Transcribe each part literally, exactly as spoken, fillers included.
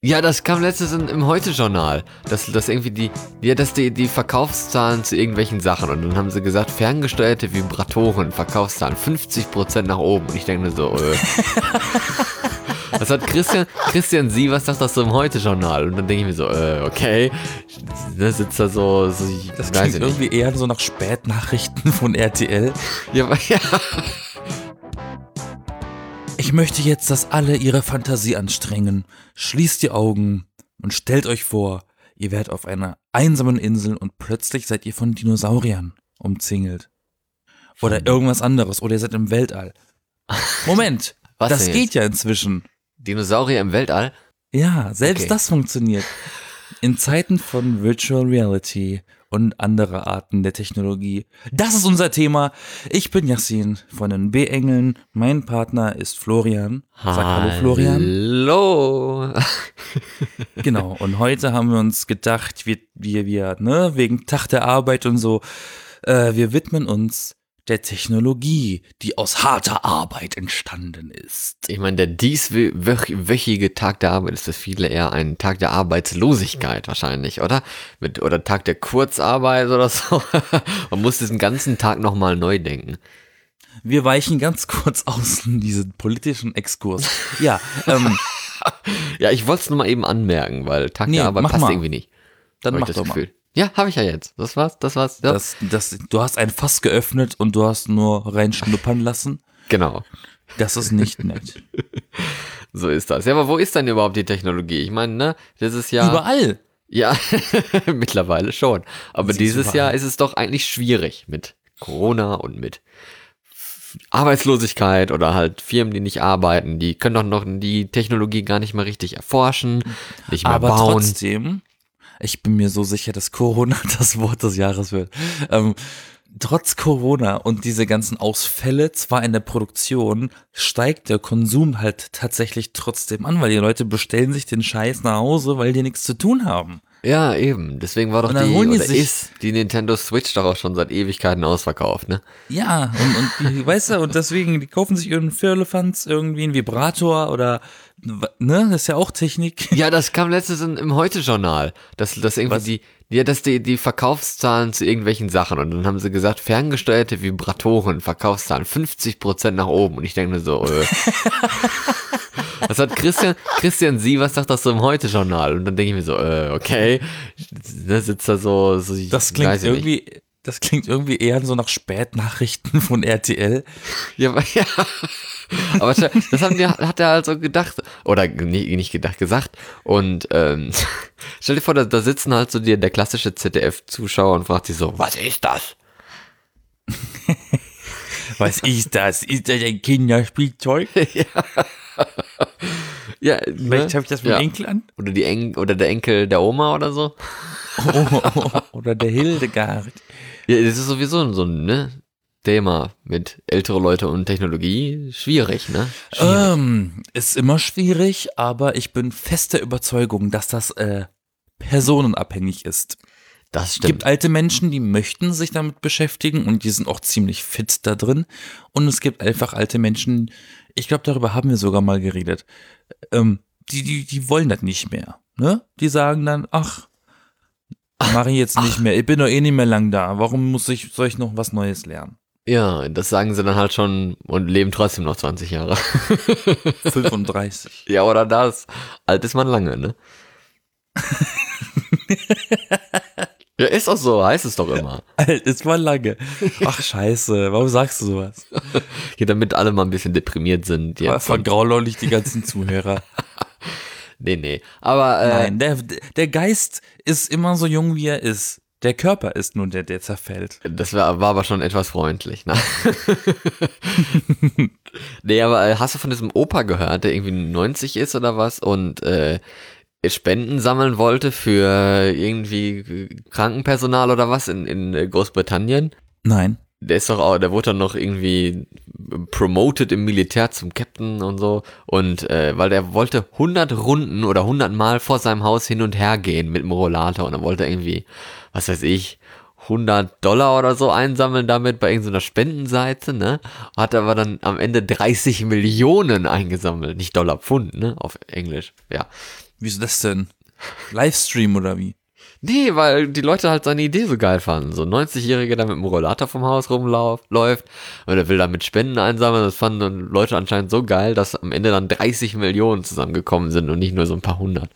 Ja, das kam letztens in, im Heute-Journal, dass, dass irgendwie die, ja, dass die, die Verkaufszahlen zu irgendwelchen Sachen, und dann haben sie gesagt, ferngesteuerte Vibratoren, Verkaufszahlen fünfzig Prozent nach oben, und ich denke mir so, äh. Was hat Christian, Christian Sie, was sagt das so im Heute-Journal? Und dann denke ich mir so, äh, okay, da sitzt da so, so ich Das weiß klingt nicht. irgendwie eher so nach Spätnachrichten von R T L. Ja, aber, ja. Ich möchte jetzt, dass alle ihre Fantasie anstrengen. Schließt die Augen und stellt euch vor, ihr werdet auf einer einsamen Insel und plötzlich seid ihr von Dinosauriern umzingelt. Oder irgendwas anderes. Oder ihr seid im Weltall. Moment, Was das denn geht jetzt? ja inzwischen. Dinosaurier im Weltall? Ja, selbst Okay. das funktioniert. In Zeiten von Virtual Reality und anderer Arten der Technologie. Das ist unser Thema. Ich bin Yassin von den B-Engeln. Mein Partner ist Florian. Sag hallo, Florian. Hallo. Genau, und heute haben wir uns gedacht, wir, wir, wir, ne, wegen Tag der Arbeit und so, äh, wir widmen uns der Technologie, die aus harter Arbeit entstanden ist. Ich meine, der dieswöchige Tag der Arbeit ist für viele eher ein Tag der Arbeitslosigkeit wahrscheinlich, oder? Mit, oder Tag der Kurzarbeit oder so. Man muss diesen ganzen Tag nochmal neu denken. Wir weichen ganz kurz aus in diesen politischen Exkurs. Ja, ähm, Ja, ich wollte es nur mal eben anmerken, weil Tag Nee, der Arbeit mach passt mal. irgendwie nicht. dann Hab ich mach das doch mal. Gefühl. Ja, habe ich ja jetzt. Das war's, das war's. Ja. Das, das, du hast ein Fass geöffnet und du hast nur reinschnuppern lassen. Genau. Das ist nicht nett. So ist das. Ja, aber wo ist denn überhaupt die Technologie? Ich meine, ne, das ist ja... Überall. Ja, mittlerweile schon. Aber Sie ist dieses überall. Jahr ist es doch eigentlich schwierig mit Corona und mit Arbeitslosigkeit oder halt Firmen, die nicht arbeiten. Die können doch noch die Technologie gar nicht mal richtig erforschen, nicht mehr Aber bauen. trotzdem, ich bin mir so sicher, dass Corona das Wort des Jahres wird. Ähm, trotz Corona und diese ganzen Ausfälle, zwar in der Produktion, steigt der Konsum halt tatsächlich trotzdem an, weil die Leute bestellen sich den Scheiß nach Hause, weil die nichts zu tun haben. Ja, eben. Deswegen war doch Und dann die, holen die oder sich- ist die Nintendo Switch doch auch schon seit Ewigkeiten ausverkauft, ne? Ja, und, und die, weißt du, und deswegen, die kaufen sich irgendeinen Firlefanz, irgendwie einen Vibrator oder, ne, das ist ja auch Technik. Ja, das kam letztens in, im Heute-Journal, dass, dass irgendwie Was? die, ja, dass die, die Verkaufszahlen zu irgendwelchen Sachen, und dann haben sie gesagt, ferngesteuerte Vibratoren, Verkaufszahlen fünfzig Prozent nach oben, und ich denke mir so, äh. Was hat Christian, Christian Sie, was sagt das so im Heute-Journal? Und dann denke ich mir so, äh, okay, da sitzt da so, so ich Das klingt weiß ja nicht. irgendwie, das klingt irgendwie eher so nach Spätnachrichten von R T L. Ja, aber, ja. Aber das haben die, hat er also gedacht, oder nie- nicht gedacht, gesagt. Und ähm, stell dir vor, da, da sitzen halt so die, der klassische Z D F-Zuschauer und fragt sich so, was ist das? Was ist das? Ist das ein Kinderspielzeug? Ja, Vielleicht habe ich das mit ja. dem Enkel an. Oder die En oder der Enkel der Oma oder so. Oh, oh, oh, oder der Hildegard. Ja, das ist sowieso so ein ne, Thema mit ältere Leute und Technologie. Schwierig, ne? Schwierig. Ähm, ist immer schwierig, aber ich bin fest der Überzeugung, dass das äh, personenabhängig ist. Das Es stimmt. gibt alte Menschen, die möchten sich damit beschäftigen und die sind auch ziemlich fit da drin. Und es gibt einfach alte Menschen, ich glaube, darüber haben wir sogar mal geredet, ähm, die, die, die wollen das nicht mehr. Ne? Die sagen dann, ach, mache ich jetzt nicht mehr, ich bin doch eh nicht mehr lang da, warum muss ich, soll ich noch was Neues lernen? Ja, das sagen sie dann halt schon und leben trotzdem noch zwanzig Jahre. fünfunddreißig. Ja, oder das. Alt ist man lange, ne? Ja, ist auch so, heißt es doch immer. Alt ist mal lange. Ach scheiße, warum sagst du sowas? Hier, damit alle mal ein bisschen deprimiert sind. Jetzt. Vergraulich die ganzen Zuhörer. Nee, nee. Aber, äh, Nein, der, der Geist ist immer so jung, wie er ist. Der Körper ist nun der, der zerfällt. das war, war aber schon etwas freundlich, ne? Nee, aber äh, hast du von diesem Opa gehört, der irgendwie neunzig ist oder was und äh, Spenden sammeln wollte für irgendwie Krankenpersonal oder was in, in Großbritannien? Nein. Der ist doch auch, der wurde dann noch irgendwie promoted im Militär zum Captain und so. Und äh, weil der wollte hundert Runden oder hundert Mal vor seinem Haus hin und her gehen mit dem Rollator. Und dann wollte er irgendwie, was weiß ich, hundert Dollar oder so einsammeln damit bei irgendeiner Spendenseite, ne? Hat aber dann am Ende dreißig Millionen eingesammelt. Nicht Dollar, Pfund, ne? Auf Englisch, ja. Wieso das denn? Livestream oder wie? Nee, weil die Leute halt seine Idee so geil fanden. So ein neunzigjähriger, der mit dem Rollator vom Haus rumläuft und er will damit Spenden einsammeln. Das fanden dann Leute anscheinend so geil, dass am Ende dann dreißig Millionen zusammengekommen sind und nicht nur so ein paar hundert.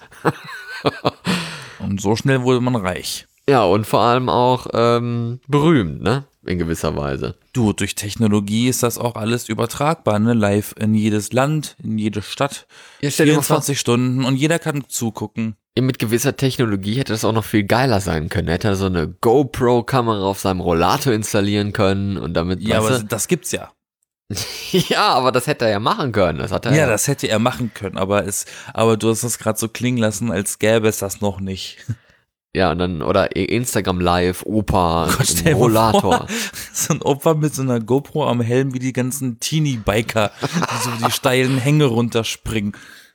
Und so schnell wurde man reich. Ja, und vor allem auch ähm, berühmt, ne? In gewisser Weise. Du, durch Technologie ist das auch alles übertragbar, ne? Live in jedes Land, in jede Stadt. Ja, stell dir mal vor, vierundzwanzig Stunden und jeder kann zugucken. mit gewisser Technologie hätte das auch noch viel geiler sein können. Er hätte so eine GoPro-Kamera auf seinem Rollator installieren können und damit. Ja, aber weißt du, das gibt's ja. ja, aber das hätte er ja machen können. Das hat er Ja, das hätte er machen können, aber es, aber du hast das gerade so klingen lassen, als gäbe es das noch nicht. Ja, und dann, oder Instagram Live, Opa, Gott, im stell dir mal Rollator. vor, so ein Opa mit so einer GoPro am Helm wie die ganzen Teenie-Biker, die so die steilen Hänge runterspringen.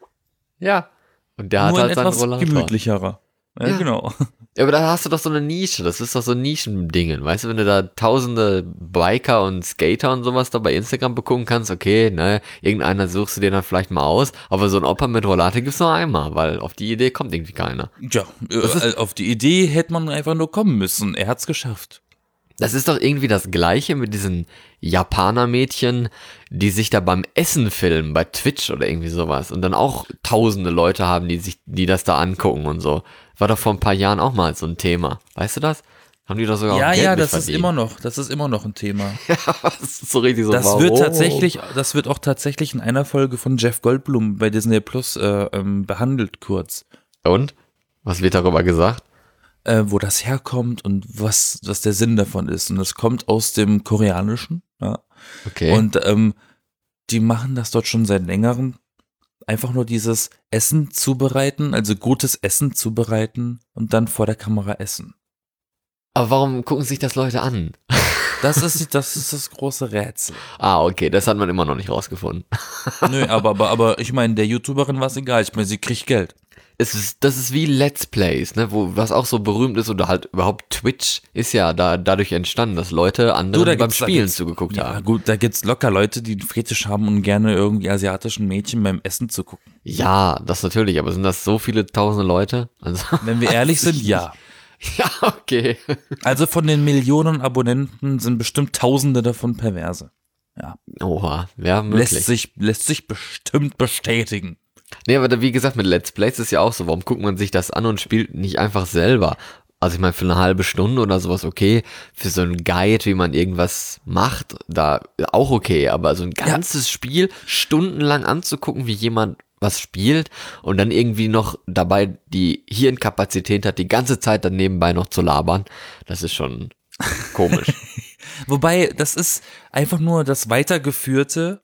Ja. Und der Nur hat ein halt seinen etwas Rollator. gemütlicherer. Ja, Ja. genau. Ja, aber da hast du doch so eine Nische. Das ist doch so ein Nischending. Weißt du, wenn du da tausende Biker und Skater und sowas da bei Instagram begucken kannst, okay, ne, irgendeiner suchst du dir dann vielleicht mal aus, aber so ein Opa mit Rollator gibt's nur einmal, weil auf die Idee kommt irgendwie keiner. Ja, äh, auf die Idee hätte man einfach nur kommen müssen. Er hat's geschafft. Das ist doch irgendwie das Gleiche mit diesen Japaner-Mädchen, die sich da beim Essen filmen, bei Twitch oder irgendwie sowas und dann auch tausende Leute haben, die sich, die das da angucken und so. War doch vor ein paar Jahren auch mal so ein Thema. Weißt du das? Haben die doch sogar Ja, auch Geld ja, mit das ist verdient. immer noch, das ist immer noch ein Thema. Das ist so richtig so, Das warum? wird tatsächlich, das wird auch tatsächlich in einer Folge von Jeff Goldblum bei Disney Plus äh, ähm, behandelt kurz. Und? Was wird darüber gesagt? Äh, wo das herkommt und was, was der Sinn davon ist. Und das kommt aus dem Koreanischen, ja. Okay. Und ähm, die machen das dort schon seit längerem. Einfach nur dieses Essen zubereiten, also gutes Essen zubereiten und dann vor der Kamera essen. Aber warum gucken sich das Leute an? Das ist, das ist das große Rätsel. Ah, okay, das hat man immer noch nicht rausgefunden. Nö, aber, aber, aber ich meine, der YouTuberin war es egal. Ich meine, sie kriegt Geld. Es ist, das ist wie Let's Plays, ne, wo, was auch so berühmt ist oder halt überhaupt Twitch ist ja da, dadurch entstanden, dass Leute anderen beim gibt's- da Spielen gibt's- zugeguckt Ja, haben. gut, da gibt's locker Leute, die einen Fetisch haben und gerne irgendwie asiatischen Mädchen beim Essen zu gucken. Ja, das natürlich, aber sind das so viele tausende Leute? Also, Wenn wir ehrlich sind, ja. ja, okay. Also von den Millionen Abonnenten sind bestimmt Tausende davon Perverse. Ja. Oha, ja, möglich. Lässt sich, lässt sich bestimmt bestätigen. Nee, aber da, wie gesagt, mit Let's Plays ist ja auch so, warum guckt man sich das an und spielt nicht einfach selber? Also ich meine, für eine halbe Stunde oder sowas okay, für so einen Guide, wie man irgendwas macht, da auch okay, aber so ein ganzes Spiel stundenlang anzugucken, wie jemand was spielt und dann irgendwie noch dabei die Hirnkapazität hat, die ganze Zeit dann nebenbei noch zu labern, das ist schon komisch. Wobei, das ist einfach nur das weitergeführte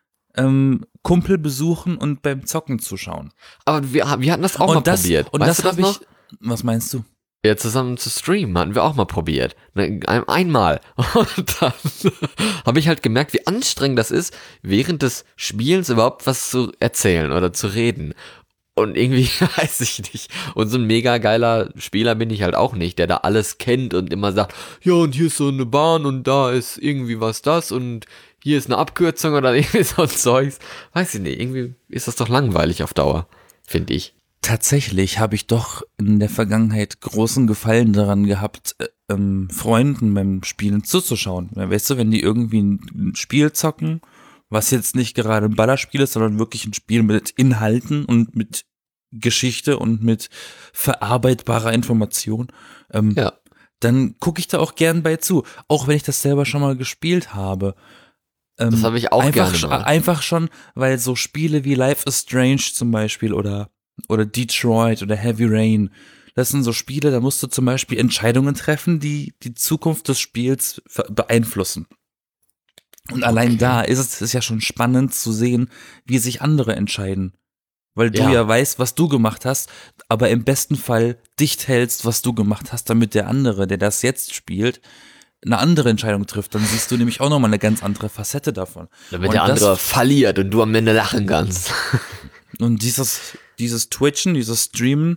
ähm, Kumpel besuchen und beim Zocken zuschauen. Aber wir, wir hatten das auch und mal das, probiert. Und Weißt das du das habe ich. noch? Was meinst du? Ja, zusammen zu streamen hatten wir auch mal probiert. Ne, ein- Einmal. Und dann habe ich halt gemerkt, wie anstrengend das ist, während des Spielens überhaupt was zu erzählen oder zu reden. Und irgendwie weiß ich nicht. Und so ein mega geiler Spieler bin ich halt auch nicht, der da alles kennt und immer sagt, ja, und hier ist so eine Bahn und da ist irgendwie was das und hier ist eine Abkürzung oder irgendwie so ein Zeugs. Weiß ich nicht, irgendwie ist das doch langweilig auf Dauer, finde ich. Tatsächlich habe ich doch in der Vergangenheit großen Gefallen daran gehabt, äh, ähm, Freunden beim Spielen zuzuschauen. Ja, weißt du, wenn die irgendwie ein Spiel zocken, was jetzt nicht gerade ein Ballerspiel ist, sondern wirklich ein Spiel mit Inhalten und mit Geschichte und mit verarbeitbarer Information, ähm, Ja. dann gucke ich da auch gern bei zu. Auch wenn ich das selber schon mal gespielt habe. Ähm, Das habe ich auch einfach, gerne schon- mal. einfach schon, weil so Spiele wie Life is Strange zum Beispiel oder oder Detroit oder Heavy Rain, das sind so Spiele, da musst du zum Beispiel Entscheidungen treffen, die die Zukunft des Spiels ver- beeinflussen. Und allein Okay. da ist es ist ja schon spannend zu sehen, wie sich andere entscheiden. Weil du Ja. ja weißt, was du gemacht hast, aber im besten Fall dicht hältst, was du gemacht hast, damit der andere, der das jetzt spielt, eine andere Entscheidung trifft. Dann siehst du nämlich auch nochmal eine ganz andere Facette davon. Damit Und der das- andere verliert und du am Ende lachen kannst. Und dieses, dieses Twitchen, dieses Streamen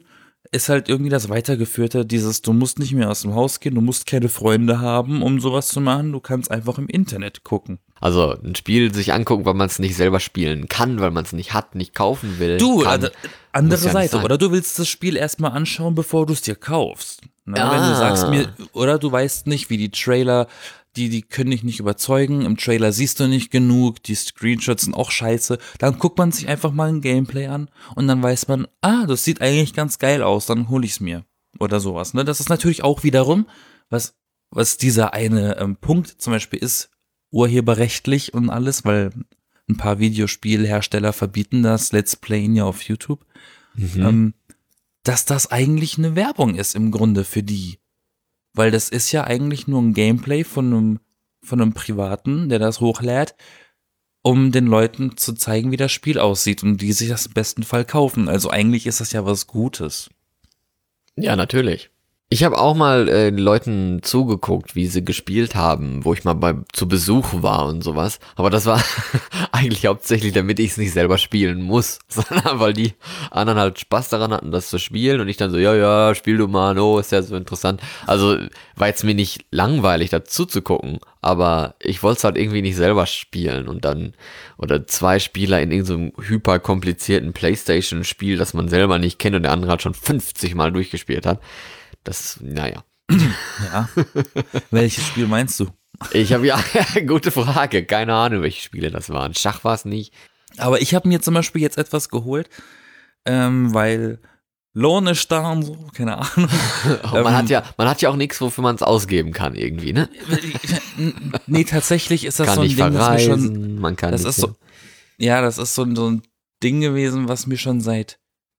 ist halt irgendwie das Weitergeführte, dieses, du musst nicht mehr aus dem Haus gehen, du musst keine Freunde haben, um sowas zu machen, du kannst einfach im Internet gucken. Also ein Spiel sich angucken, weil man es nicht selber spielen kann, weil man es nicht hat, nicht kaufen will. Du, kann, also, andere ja Seite, oder du willst das Spiel erstmal anschauen, bevor du es dir kaufst. Ne? Ah. Wenn du sagst mir, oder du weißt nicht, wie die Trailer, die, die können dich nicht überzeugen, im Trailer siehst du nicht genug, die Screenshots sind auch scheiße, dann guckt man sich einfach mal ein Gameplay an und dann weiß man, ah, das sieht eigentlich ganz geil aus, dann hol ich's mir. Oder sowas. Ne? Das ist natürlich auch wiederum, was, was dieser eine ähm, Punkt zum Beispiel ist, urheberrechtlich und alles, weil ein paar Videospielhersteller verbieten das, Let's Playen ja auf YouTube, Mhm. ähm, dass das eigentlich eine Werbung ist im Grunde für die. Weil das ist ja eigentlich nur ein Gameplay von einem, von einem Privaten, der das hochlädt, um den Leuten zu zeigen, wie das Spiel aussieht und die sich das im besten Fall kaufen. Also eigentlich ist das ja was Gutes. Ja, natürlich. Ich habe auch mal äh, Leuten zugeguckt, wie sie gespielt haben, wo ich mal bei zu Besuch war und sowas. Aber das war eigentlich hauptsächlich, damit ich es nicht selber spielen muss, sondern weil die anderen halt Spaß daran hatten, das zu spielen und ich dann so, ja, ja, spiel du mal, oh, ist ja so interessant. Also war jetzt mir nicht langweilig, dazu zu gucken, aber ich wollte es halt irgendwie nicht selber spielen und dann, oder zwei Spieler in irgendeinem hyper komplizierten PlayStation-Spiel, das man selber nicht kennt und der andere halt schon fünfzig Mal durchgespielt hat. Das, naja. Ja. Welches Spiel meinst du? Ich habe ja, gute Frage. Keine Ahnung, welche Spiele das waren. Schach war es nicht. Aber ich habe mir zum Beispiel jetzt etwas geholt, ähm, weil Lohn ist da und so, keine Ahnung. Oh, man, hat ja, man hat ja auch nichts, wofür man es ausgeben kann, irgendwie, ne? Nee, tatsächlich ist das Kann so ein nicht Ding, was mir schon. verreisen, man kann Das nicht ist so. Ja, das ist so ein, so ein Ding gewesen, was mir schon seit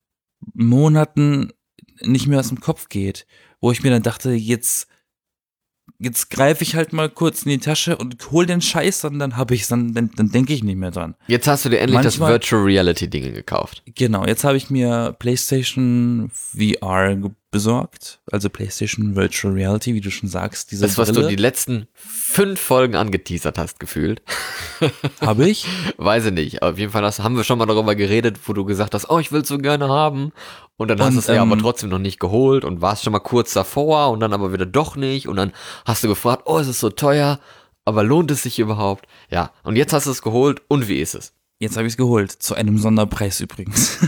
Monaten nicht mehr aus dem Kopf geht, wo ich mir dann dachte, jetzt jetzt greife ich halt mal kurz in die Tasche und hol den Scheiß und dann habe ich dann dann, dann denke ich nicht mehr dran. Jetzt hast du dir endlich Manchmal- das Virtual Reality Ding gekauft. Genau, jetzt habe ich mir PlayStation V R ge- besorgt, also PlayStation Virtual Reality, wie du schon sagst, diese Das, was Brille du die letzten fünf Folgen angeteasert hast, gefühlt. habe ich. Weiß ich nicht. Auf jeden Fall hast, haben wir schon mal darüber geredet, wo du gesagt hast, oh, ich will es so gerne haben. Und dann hast Und, du es ja ähm, aber trotzdem noch nicht geholt und warst schon mal kurz davor und dann aber wieder doch nicht. Und dann hast du gefragt, oh, es ist so teuer, aber lohnt es sich überhaupt? Ja, und jetzt hast du es geholt und wie ist es? Jetzt habe ich es geholt, zu einem Sonderpreis übrigens.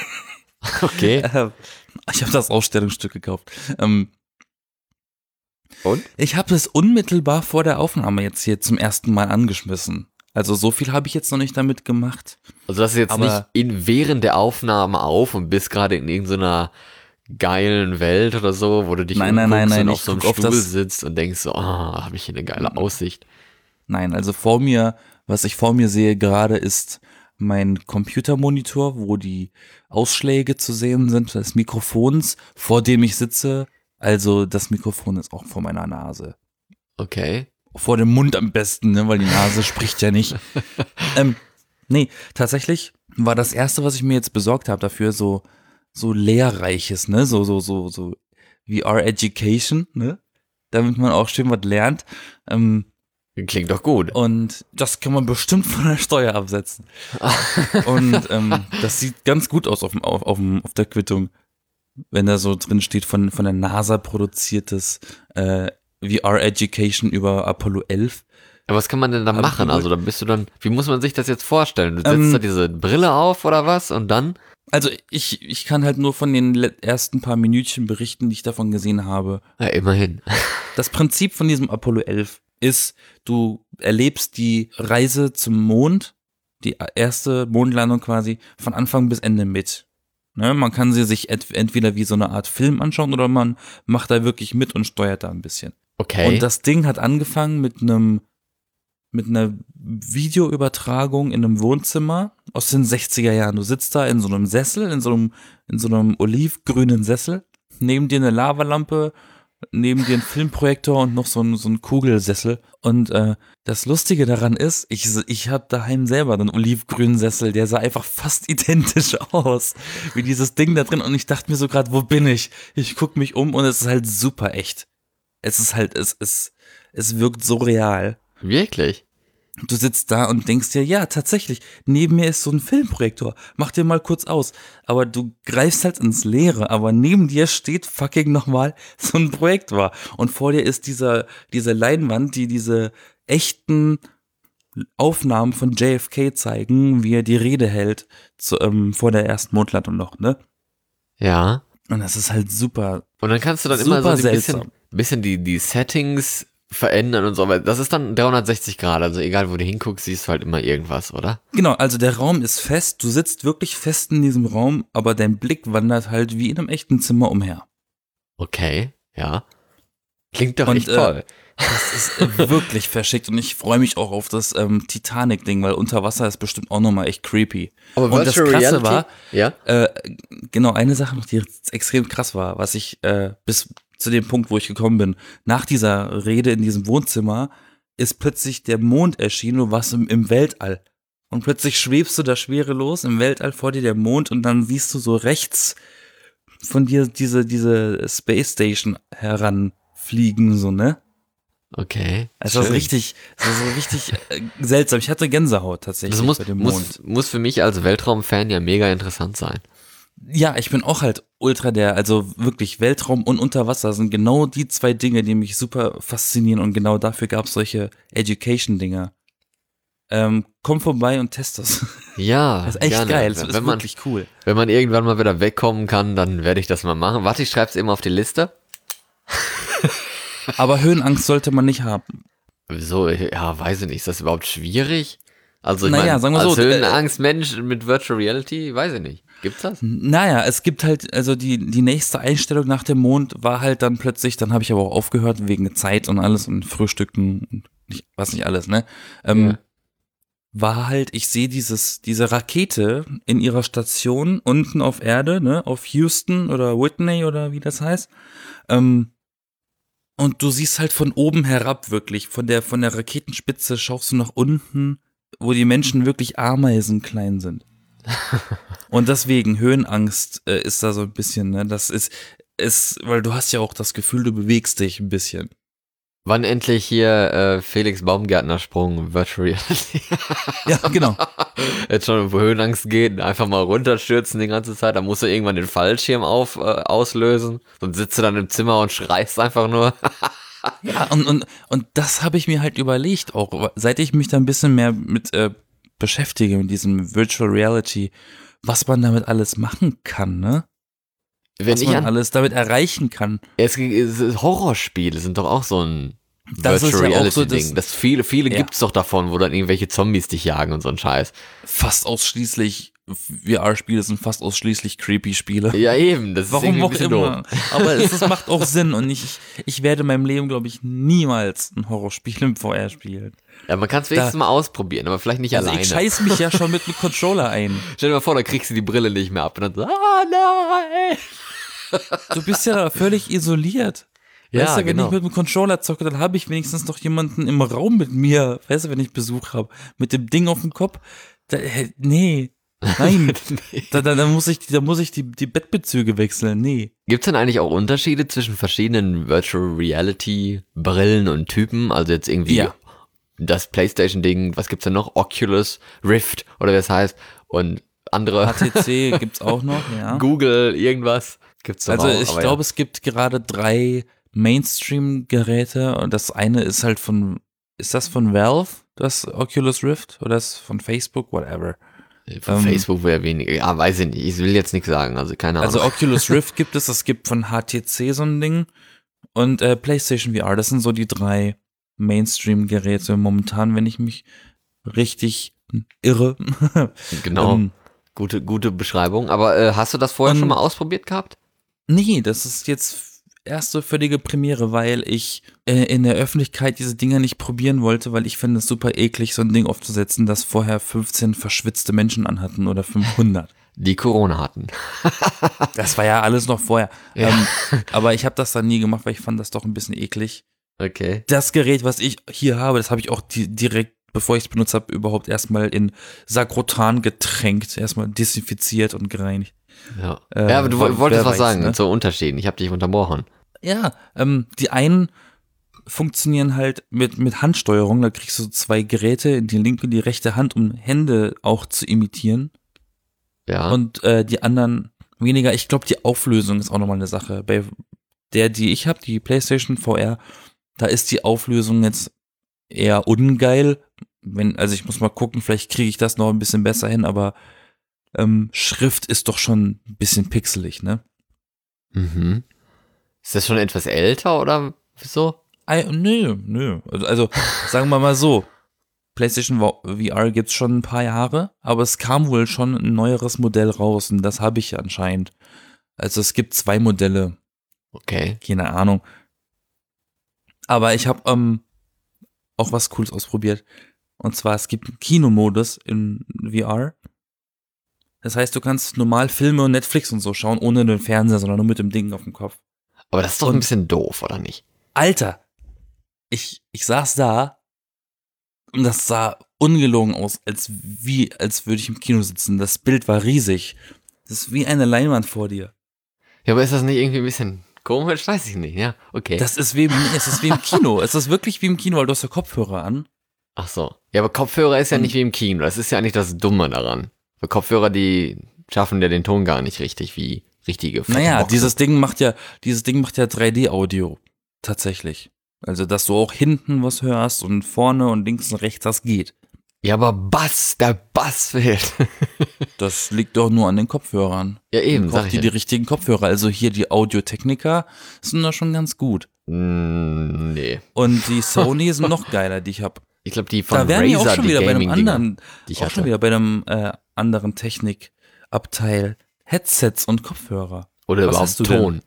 Okay. Äh, Ich habe das Ausstellungsstück gekauft. Ähm, Und? Ich habe es unmittelbar vor der Aufnahme jetzt hier zum ersten Mal angeschmissen. Also so viel habe ich jetzt noch nicht damit gemacht. Also das ist jetzt Aber- nicht in, während der Aufnahme auf und bist gerade in irgendeiner geilen Welt oder so, wo du dich Nein, nein, nein, umguckst nein, und ich auf so einem guck auf Stuhl das- sitzt und denkst so, ah, habe ich hier eine geile Aussicht. Nein, also vor mir, was ich vor mir sehe gerade, ist mein Computermonitor, wo die Ausschläge zu sehen sind des Mikrofons, vor dem ich sitze. Also das Mikrofon ist auch vor meiner Nase. Okay. Vor dem Mund am besten, ne, weil die Nase spricht ja nicht. Ähm, nee, tatsächlich war das erste, was ich mir jetzt besorgt habe dafür, so so lehrreiches, ne, so so so so V R Education, ne, damit man auch schön was lernt. Ähm, Klingt doch gut. und das kann man bestimmt von der Steuer absetzen. Und ähm, das sieht ganz gut aus auf, dem, auf, auf, dem, auf der Quittung, wenn da so drin steht von, von der NASA produziertes äh, V R Education über Apollo elf. Aber was kann man denn da Hab ich machen? geholt. Also da bist du dann, wie muss man sich das jetzt vorstellen? Du setzt Ähm, da diese Brille auf oder was und dann? Also ich, ich kann halt nur von den le- ersten paar Minütchen berichten, die ich davon gesehen habe. Ja, immerhin. Das Prinzip von diesem Apollo elf ist, du erlebst die Reise zum Mond, die erste Mondlandung quasi, von Anfang bis Ende mit. Ne, man kann sie sich ent- entweder wie so eine Art Film anschauen oder man macht da wirklich mit und steuert da ein bisschen. Okay. Und das Ding hat angefangen mit einem mit einer Videoübertragung in einem Wohnzimmer aus den sechziger Jahren. Du sitzt da in so einem Sessel, in so einem, in so einem olivgrünen Sessel, neben dir eine Lavalampe, neben dir ein Filmprojektor und noch so ein, so ein Kugelsessel. Und äh, das Lustige daran ist, ich, ich habe daheim selber einen olivgrünen Sessel, der sah einfach fast identisch aus wie dieses Ding da drin. Und ich dachte mir so gerade, wo bin ich? Ich guck mich um und es ist halt super echt. Es ist halt, es, es, es wirkt so real. Wirklich? Du sitzt da und denkst dir, ja, tatsächlich, neben mir ist so ein Filmprojektor, mach dir mal kurz aus. Aber du greifst halt ins Leere, aber neben dir steht fucking nochmal so ein Projektor. Und vor dir ist dieser, diese Leinwand, die diese echten Aufnahmen von J F K zeigen, wie er die Rede hält zu, ähm, vor der ersten Mondlandung noch, ne? Ja. Und das ist halt super. Und dann kannst du dann Super immer so ein seltsam. bisschen, bisschen die, die Settings verändern und so, aber das ist dann dreihundertsechzig Grad, also egal wo du hinguckst, siehst du halt immer irgendwas, oder? Genau, also der Raum ist fest, du sitzt wirklich fest in diesem Raum, aber dein Blick wandert halt wie in einem echten Zimmer umher. Okay, ja. Klingt doch Und, echt äh, toll. Das ist äh, wirklich verschickt und ich freue mich auch auf das ähm, Titanic-Ding, weil unter Wasser ist bestimmt auch nochmal echt creepy. Aber und das Virtual Krasse Reality? war, Ja? äh, genau, eine Sache noch, die extrem krass war, was ich äh, bis zu dem Punkt, wo ich gekommen bin, nach dieser Rede in diesem Wohnzimmer, ist plötzlich der Mond erschienen, du warst im, im Weltall. Und plötzlich schwebst du da schwerelos im Weltall vor dir der Mond und dann siehst du so rechts von dir diese, diese Space Station heranfliegen, so, ne? Okay. Also das ist schön. richtig, das ist so richtig äh, seltsam. Ich hatte Gänsehaut tatsächlich Das muss, bei dem Mond. muss, muss für mich als Weltraumfan ja mega interessant sein. Ja, ich bin auch halt ultra der, also wirklich Weltraum und Unterwasser sind genau die zwei Dinge, die mich super faszinieren und genau dafür gab es solche Education-Dinger. Ähm, komm vorbei und test das. Ja, Das ist echt gerne. geil, das wenn ist man, wirklich cool. Wenn man irgendwann mal wieder wegkommen kann, dann werde ich das mal machen. Warte, ich schreib's eben auf die Liste. Aber Höhenangst sollte man nicht haben. Wieso? Ja, weiß ich nicht. Ist das überhaupt schwierig? Also ich Naja, meine, sagen wir als so, äh, Höhenangstmensch mit Virtual Reality, weiß ich nicht. Gibt's das? Naja, es gibt halt, also die, die nächste Einstellung nach dem Mond war halt dann plötzlich, dann habe ich aber auch aufgehört wegen Zeit und alles und Frühstücken und nicht, was nicht alles, ne? Ähm, Ja. War halt, ich sehe dieses, diese Rakete in ihrer Station unten auf Erde, ne, auf Houston oder Whitney oder wie das heißt. Ähm, und du siehst halt von oben herab wirklich, von der, von der Raketenspitze schaust du nach unten, wo die Menschen wirklich ameisenklein sind. Und deswegen Höhenangst äh, ist da so ein bisschen, ne, das ist, ist, weil du hast ja auch das Gefühl, du bewegst dich ein bisschen. Wann endlich hier äh, Felix Baumgärtner Sprung Virtual Reality? Ja, genau. Jetzt schon, wo Höhenangst geht, einfach mal runterstürzen die ganze Zeit, dann musst du irgendwann den Fallschirm auf, äh, auslösen, sonst sitzt du dann im Zimmer und schreist einfach nur. Ja, und, und, und das habe ich mir halt überlegt, auch seit ich mich da ein bisschen mehr mit äh, beschäftige, mit diesem Virtual Reality, was man damit alles machen kann, ne? Wenn Was ich man an, alles damit erreichen kann. es, es, Horrorspiele sind doch auch so ein Das ist Virtual ja auch Reality so das- Ding. Das viele, viele Ja. gibt's doch davon, wo dann irgendwelche Zombies dich jagen und so ein Scheiß. Fast ausschließlich V R-Spiele sind fast ausschließlich Creepy-Spiele. Ja, eben, das ist Warum irgendwie ein auch bisschen immer. doof. Aber es, es macht auch Sinn und ich, ich werde in meinem Leben, glaube ich, niemals ein Horrorspiel im V R spielen. Ja, man kann es wenigstens Da- mal ausprobieren, aber vielleicht nicht Also alleine. ich scheiß mich ja schon mit einem Controller ein. Stell dir mal vor, da kriegst du die Brille nicht mehr ab und dann so, ah nein. Du bist ja da völlig isoliert. Ja, Weißt du, wenn genau. ich mit dem Controller zocke, dann habe ich wenigstens noch jemanden im Raum mit mir. Weißt du, wenn ich Besuch habe, mit dem Ding auf dem Kopf. Da, hä, nee, nein. da, da, da muss ich, da muss ich die, die Bettbezüge wechseln. Nee. Gibt es denn eigentlich auch Unterschiede zwischen verschiedenen Virtual Reality Brillen und Typen? Also jetzt irgendwie Ja. das PlayStation-Ding, was gibt's denn noch? Oculus Rift oder wie das heißt und andere H T C gibt's auch noch, ja. Google, irgendwas. Gibt's doch Also auch, ich aber glaube, es gibt gerade drei Mainstream-Geräte und das eine ist halt von, ist das von Valve, das Oculus Rift, oder ist von Facebook, whatever. ja, von ähm, Facebook wäre weniger. Ja, weiß ich nicht. Ich will jetzt nichts sagen, also keine Ahnung. Also Oculus Rift gibt es, es gibt von H T C so ein Ding und äh, PlayStation V R, das sind so die drei Mainstream-Geräte momentan, wenn ich mich richtig irre. genau. ähm, gute, gute Beschreibung. Aber äh, hast du das vorher und- schon mal ausprobiert gehabt? Nee, das ist jetzt erste völlige Premiere, weil ich äh, in der Öffentlichkeit diese Dinger nicht probieren wollte, weil ich finde es super eklig, so ein Ding aufzusetzen, das vorher fünfzehn verschwitzte Menschen anhatten oder fünfhundert. Die Corona hatten. Das war ja alles noch vorher. Ja. Ähm, aber ich habe das dann nie gemacht, weil ich fand das doch ein bisschen eklig. Okay. Das Gerät, was ich hier habe, das habe ich auch di- direkt, bevor ich es benutzt habe, überhaupt erstmal in Sagrotan getränkt, erstmal desinfiziert und gereinigt. Ja, Äh, ja aber du wer- wolltest wer was weiß, sagen ne? zu Unterschieden. Ich habe dich unterbrochen. Ja, ähm, die einen funktionieren halt mit, mit Handsteuerung. Da kriegst du zwei Geräte in die linke und die rechte Hand, um Hände auch zu imitieren. Ja. Und äh, die anderen weniger. Ich glaube, die Auflösung ist auch nochmal eine Sache. Bei der, die ich habe, die PlayStation V R, da ist die Auflösung jetzt eher ungeil. Wenn, also ich muss mal gucken, vielleicht kriege ich das noch ein bisschen besser hin, aber ähm, Schrift ist doch schon ein bisschen pixelig, ne? Mhm. Ist das schon etwas älter oder so? I, nö, nö. Also, also sagen wir mal so, PlayStation V R gibt's schon ein paar Jahre, aber es kam wohl schon ein neueres Modell raus und das habe ich anscheinend. Also es gibt zwei Modelle. Okay. Keine Ahnung. Aber ich habe ähm, auch was Cooles ausprobiert. Und zwar, es gibt einen Kinomodus in V R. Das heißt, du kannst normal Filme und Netflix und so schauen, ohne den Fernseher, sondern nur mit dem Ding auf dem Kopf. Aber das ist doch Und- ein bisschen doof, oder nicht? Alter, ich, ich saß da und das sah ungelogen aus, als wie, als würde ich im Kino sitzen. Das Bild war riesig. Das ist wie eine Leinwand vor dir. Ja, aber ist das nicht irgendwie ein bisschen komisch? Weiß ich nicht, ja. Okay. Das ist wie, im- es ist wie im Kino. Es ist wirklich wie im Kino, weil du hast ja Kopfhörer an. Ach so. Ja, aber Kopfhörer ist ja Und- nicht wie im Kino. Das ist ja eigentlich das Dumme daran. Weil Kopfhörer, die schaffen ja den Ton gar nicht richtig wie richtige fette Naja, Boxen. dieses Ding macht ja, dieses Ding macht ja drei D-Audio. Tatsächlich. Also, dass du auch hinten was hörst und vorne und links und rechts, das geht. Ja, aber Bass, der Bass fehlt. Das liegt doch nur an den Kopfhörern. Ja, eben, Kauf sag ich dir ja. die richtigen Kopfhörer. Also hier die Audio-Technica sind da schon ganz gut. Mm, nee. Und die Sony sind noch geiler, die ich habe. Ich glaube, die von Da wären wir Razer, auch schon die wieder bei einem Gaming-Dinger, anderen, die ich auch schon hatte. wieder bei einem äh, anderen Technikabteil. Headsets und Kopfhörer. Oder Was überhaupt hast du denn? Ton.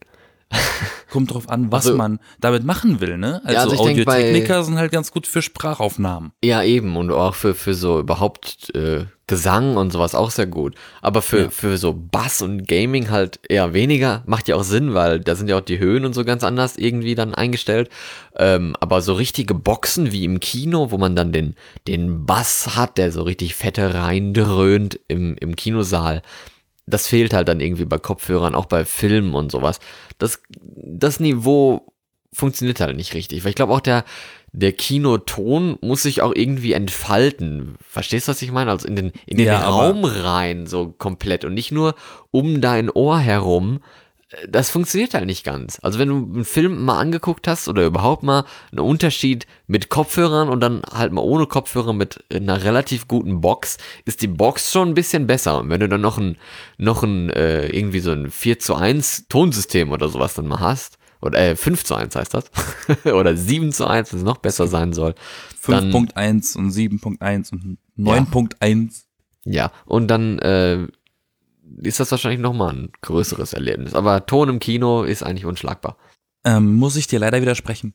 Kommt drauf an, was Also- man damit machen will, ne? Also, Ja, also ich denk, bei- Audio-Techniker sind halt ganz gut für Sprachaufnahmen. Ja, eben. Und auch für, für so überhaupt äh, Gesang und sowas auch sehr gut. Aber für, Ja. für so Bass und Gaming halt eher weniger. Macht ja auch Sinn, weil da sind ja auch die Höhen und so ganz anders irgendwie dann eingestellt. Ähm, aber so richtige Boxen wie im Kino, wo man dann den, den Bass hat, der so richtig fette reindröhnt im, im Kinosaal. Das fehlt halt dann irgendwie bei Kopfhörern, auch bei Filmen und sowas. Das, das Niveau funktioniert halt nicht richtig. Weil ich glaube auch der, der Kinoton muss sich auch irgendwie entfalten. Verstehst du, was ich meine? Also in den, in den Ja, aber- Raum rein so komplett und nicht nur um dein Ohr herum. Das funktioniert halt nicht ganz. Also wenn du einen Film mal angeguckt hast oder überhaupt mal einen Unterschied mit Kopfhörern und dann halt mal ohne Kopfhörer mit einer relativ guten Box, ist die Box schon ein bisschen besser. Und wenn du dann noch ein, noch ein äh, irgendwie so ein vier zu eins Tonsystem oder sowas dann mal hast, oder äh, fünf zu eins heißt das, oder sieben zu eins, was noch besser sein soll, dann- fünf Punkt eins und sieben Punkt eins und neun Punkt eins. ja, und dann äh, ist das wahrscheinlich nochmal ein größeres Erlebnis. Aber Ton im Kino ist eigentlich unschlagbar. Ähm, muss ich dir leider widersprechen.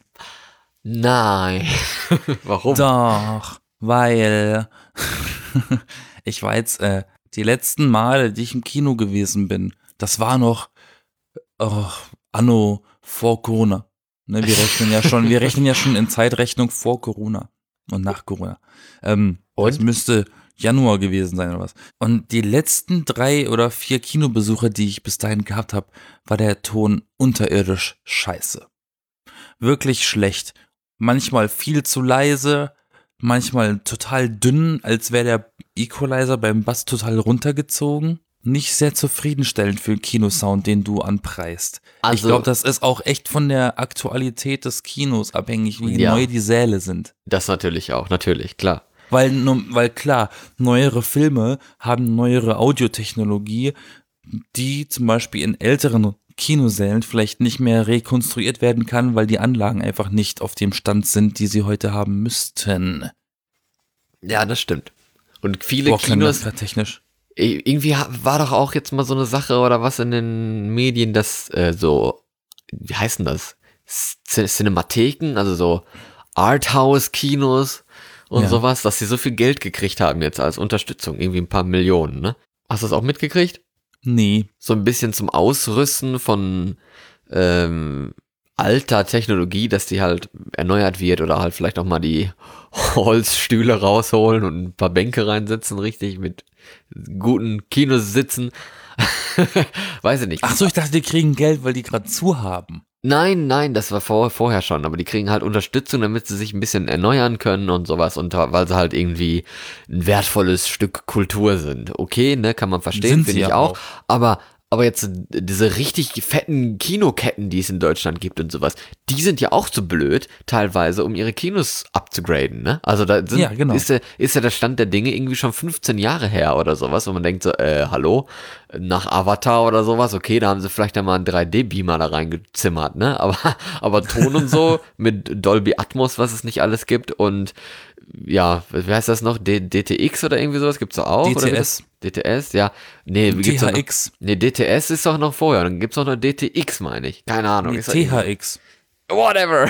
Nein. Warum? Doch, weil ich war jetzt äh, die letzten Male, die ich im Kino gewesen bin, das war noch oh, anno vor Corona. Ne, wir rechnen ja schon, wir rechnen ja schon in Zeitrechnung vor Corona und nach Corona. Ähm, Und? Das müsste Januar gewesen sein oder was. Und die letzten drei oder vier Kinobesuche, die ich bis dahin gehabt habe, war der Ton unterirdisch scheiße. Wirklich schlecht. Manchmal viel zu leise, manchmal total dünn, als wäre der Equalizer beim Bass total runtergezogen. Nicht sehr zufriedenstellend für den Kinosound, den du anpreist. ich Also- glaube, das ist auch echt von der Aktualität des Kinos abhängig, wie Ja. neu die Säle sind. Das natürlich auch, natürlich, klar. Weil, nu- weil klar, neuere Filme haben neuere Audiotechnologie, die zum Beispiel in älteren Kinosälen vielleicht nicht mehr rekonstruiert werden kann, weil die Anlagen einfach nicht auf dem Stand sind, die sie heute haben müssten. Ja, das stimmt. Und viele Boah, klang das Kinos, grad technisch. i- irgendwie ha- war doch auch jetzt mal so eine Sache oder was in den Medien, dass äh, so, wie heißen das? C Cinematheken, also so Arthouse-Kinos und Ja. sowas, dass sie so viel Geld gekriegt haben jetzt als Unterstützung, irgendwie ein paar Millionen, ne? Hast du das auch mitgekriegt? Nee. So ein bisschen zum Ausrüsten von ähm, alter Technologie, dass die halt erneuert wird oder halt vielleicht auch mal die Holzstühle rausholen und ein paar Bänke reinsetzen, richtig mit guten Kinositzen. Weiß ich nicht. Ach so, ich dachte, die kriegen Geld, weil die gerade zu haben. Nein, nein, das war vor, vorher schon, aber die kriegen halt Unterstützung, damit sie sich ein bisschen erneuern können und sowas und weil sie halt irgendwie ein wertvolles Stück Kultur sind. Okay, ne, kann man verstehen, finde ich auch, aber aber jetzt diese richtig fetten Kinoketten, die es in Deutschland gibt und sowas, die sind ja auch zu blöd, teilweise, um ihre Kinos abzugraden, ne? Also da sind, Ja, genau. ist, ja, ist ja der Stand der Dinge irgendwie schon fünfzehn Jahre her oder sowas, wo man denkt so, äh, hallo, nach Avatar oder sowas, okay, da haben sie vielleicht einmal einen drei D-Beamer da reingezimmert, ne? Aber, aber Ton und so mit Dolby Atmos, was es nicht alles gibt und ja, wie heißt das noch? D- DTX oder irgendwie sowas gibt's doch auch? D T S. Oder D T S, ja. Nee, wie gibt's T H X. noch? Nee, D T S ist doch noch vorher. Dann gibt's noch eine D T X, meine ich. Keine Ahnung. Nee, Ist doch T H X. Whatever.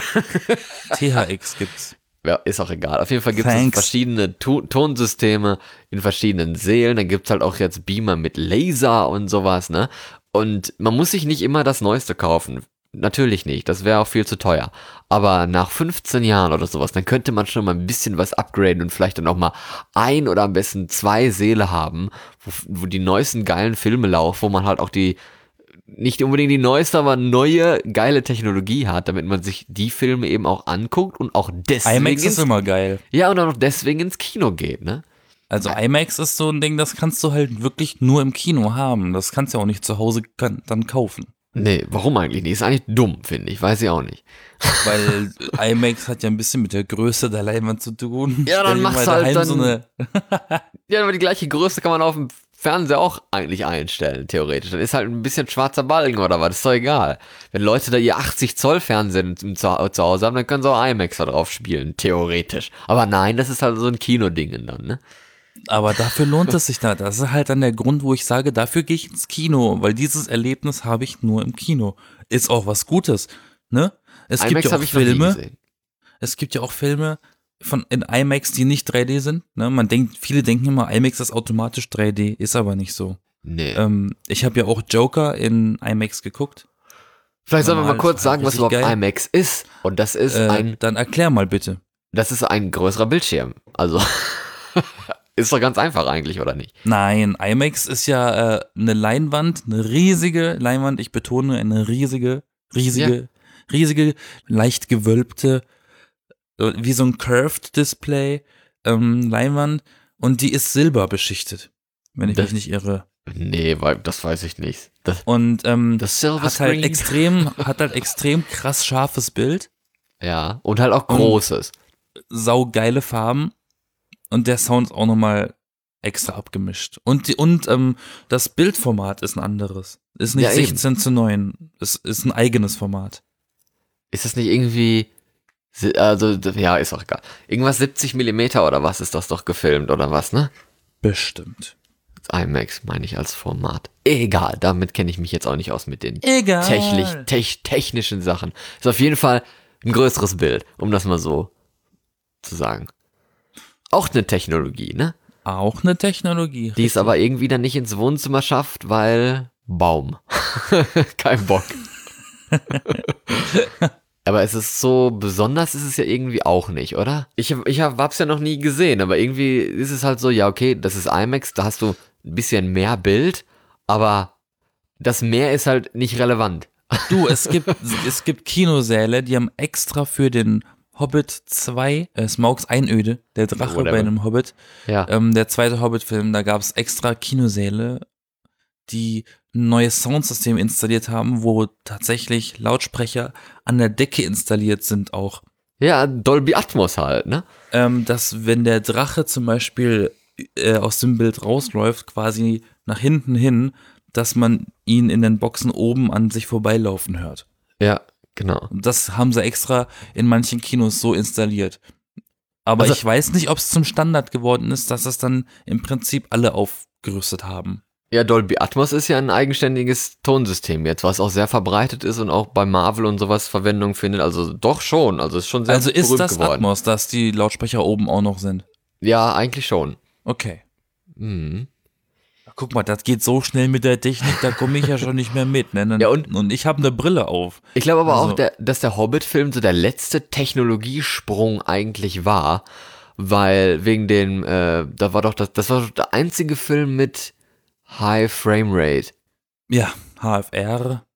T H X gibt's. Ja, ist auch egal. Auf jeden Fall gibt es Thanks. verschiedene to- Tonsysteme in verschiedenen Sälen. Dann gibt's halt auch jetzt Beamer mit Laser und sowas, ne? Und man muss sich nicht immer das Neueste kaufen. Natürlich nicht, das wäre auch viel zu teuer. Aber nach fünfzehn Jahren oder sowas, dann könnte man schon mal ein bisschen was upgraden und vielleicht dann auch mal ein oder am besten zwei Säle haben, wo, wo die neuesten geilen Filme laufen, wo man halt auch die, nicht unbedingt die neueste, aber neue geile Technologie hat, damit man sich die Filme eben auch anguckt und auch deswegen IMAX ist ins, immer geil. ja, und auch deswegen ins Kino geht, ne? Also IMAX ist so ein Ding, das kannst du halt wirklich nur im Kino haben. Das kannst du auch nicht zu Hause kann, dann kaufen. Nee, warum eigentlich nicht? Ist eigentlich dumm, finde ich. Weiß ich auch nicht. Weil IMAX hat ja ein bisschen mit der Größe der Leinwand zu tun. Ja, dann Stell dir mach's mal halt daheim dann- so eine Ja, aber die gleiche Größe kann man auf dem Fernseher auch eigentlich einstellen, theoretisch. Dann ist halt ein bisschen schwarzer Balken oder was, ist doch egal. Wenn Leute da ihr achtzig Zoll Fernseher zu, zu Hause haben, dann können sie auch IMAX da drauf spielen, theoretisch. Aber nein, das ist halt so ein Kinoding dann, ne? Aber dafür lohnt es sich da. Das ist halt dann der Grund, wo ich sage, dafür gehe ich ins Kino, weil dieses Erlebnis habe ich nur im Kino. Ist auch was Gutes, ne? Es gibt IMAX ja auch habe ich noch nie Filme, gesehen. es gibt ja auch Filme von in IMAX, die nicht drei D sind, ne? Man denkt, viele denken immer, IMAX ist automatisch drei D, ist aber nicht so. Nee. Ähm, ich habe ja auch Joker in IMAX geguckt. Vielleicht sollen wir mal normal, kurz war halt sagen, was richtig überhaupt geil. IMAX ist. Und das ist Äh, ein, dann erklär mal bitte. das ist ein größerer Bildschirm. Also, ist doch ganz einfach eigentlich, oder nicht? Nein, IMAX ist ja äh, eine Leinwand, eine riesige Leinwand, ich betone, eine riesige, riesige, riesige, leicht gewölbte, äh, wie so ein Curved Display ähm, Leinwand und die ist silberbeschichtet, wenn ich Das- mich nicht irre. Nee, weil, das weiß ich nicht. Das, Und ähm, das Silver hat halt Screen. extrem, hat halt extrem krass scharfes Bild, Ja, und halt auch Und- großes. saugeile Farben und der Sound ist auch nochmal extra abgemischt. Und, die, und ähm, das Bildformat ist ein anderes. Ist nicht Ja, eben. sechzehn zu neun. Es ist ein eigenes Format. Ist das nicht irgendwie, si- also, d- ja, ist auch egal. Irgendwas siebzig Millimeter oder was ist das doch gefilmt oder was, ne? Bestimmt. IMAX meine ich als Format. Egal, damit kenne ich mich jetzt auch nicht aus mit den Egal. technisch, tech, technischen Sachen. Ist auf jeden Fall ein größeres Bild, um das mal so zu sagen. Auch eine Technologie, ne? Auch eine Technologie. Die es aber irgendwie dann nicht ins Wohnzimmer schafft, weil Baum. Kein Bock. Aber es ist so besonders, ist es ja irgendwie auch nicht, oder? Ich, hab- ich hab, hab's ja noch nie gesehen, aber irgendwie ist es halt so, ja okay, das ist IMAX, da hast du ein bisschen mehr Bild, aber das mehr ist halt nicht relevant. Du, es gibt, es gibt Kinosäle, die haben extra für den Hobbit zwei, äh, Smaugs Einöde, der Drache Whatever. bei einem Hobbit, Ja. ähm, der zweite Hobbit-Film, da gab es extra Kinosäle, die ein neues Soundsystem installiert haben, wo tatsächlich Lautsprecher an der Decke installiert sind auch. Ja, Dolby Atmos halt, ne? Ähm, dass wenn der Drache zum Beispiel äh, aus dem Bild rausläuft, quasi nach hinten hin, dass man ihn in den Boxen oben an sich vorbeilaufen hört. Ja, genau. Und das haben sie extra in manchen Kinos so installiert. Aber Also- ich weiß nicht, ob es zum Standard geworden ist, dass es dann im Prinzip alle aufgerüstet haben. Ja, Dolby Atmos ist ja ein eigenständiges Tonsystem jetzt, was auch sehr verbreitet ist und auch bei Marvel und sowas Verwendung findet. Also doch schon, also ist schon sehr Also ist berühmt das geworden. Atmos, dass die Lautsprecher oben auch noch sind? Ja, eigentlich schon. Okay. Mhm. Guck mal, das geht so schnell mit der Technik, da komme ich ja schon nicht mehr mit. Ne? Dann- Ja, und- und ich habe eine Brille auf. Ich glaube aber Also- auch, der, dass der Hobbit-Film so der letzte Technologiesprung eigentlich war, weil wegen dem, äh, da war doch das, das war doch der einzige Film mit High Frame Rate. Ja, H F R.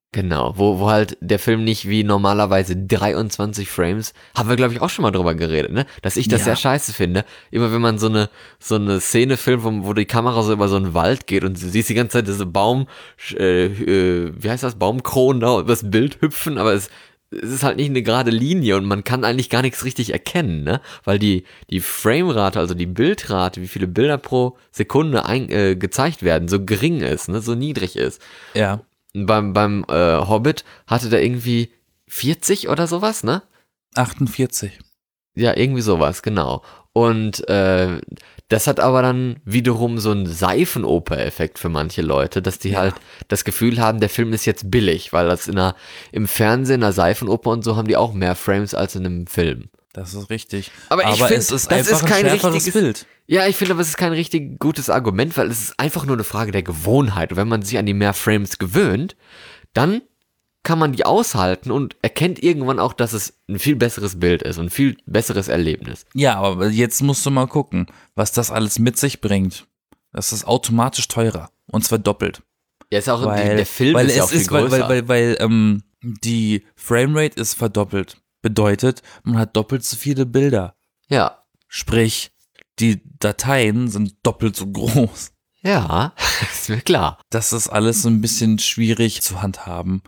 Genau, wo, wo halt der Film nicht wie normalerweise dreiundzwanzig Frames, haben wir glaube ich auch schon mal drüber geredet, ne? Dass ich das Ja. sehr scheiße finde. Immer wenn man so eine so eine Szene filmt, wo, wo die Kamera so über so einen Wald geht und du siehst die ganze Zeit diese Baum, äh, äh, wie heißt das, Baumkronen da über das Bild hüpfen, aber es, es ist halt nicht eine gerade Linie und man kann eigentlich gar nichts richtig erkennen, ne? Weil die, die Framerate, also die Bildrate, wie viele Bilder pro Sekunde ein, äh, gezeigt werden, so gering ist, ne? So niedrig ist. Ja. Beim, beim äh, Hobbit hatte der irgendwie vierzig oder sowas, ne? achtundvierzig. Ja, irgendwie sowas, genau. Und äh, das hat aber dann wiederum so einen Seifenoper-Effekt für manche Leute, dass die Ja. halt das Gefühl haben, der Film ist jetzt billig, weil das in einer, im Fernsehen, in einer Seifenoper und so haben die auch mehr Frames als in einem Film. Das ist richtig. Aber ich find, es ist das einfach ist kein ein schärferes richtiges- Bild. Ja, ich finde, aber es ist kein richtig gutes Argument, weil es ist einfach nur eine Frage der Gewohnheit. Und wenn man sich an die mehr Frames gewöhnt, dann kann man die aushalten und erkennt irgendwann auch, dass es ein viel besseres Bild ist und ein viel besseres Erlebnis. Ja, aber jetzt musst du mal gucken, was das alles mit sich bringt. Das ist automatisch teurer. Und zwar doppelt. Ja, ist auch Weil, der Film weil ist ja es auch viel ist, weil, größer. weil, weil, weil ähm, die Framerate ist verdoppelt. Bedeutet, man hat doppelt so viele Bilder. ja, Sprich, die Dateien sind doppelt so groß. ja, ist mir klar. Das ist alles so ein bisschen schwierig zu handhaben.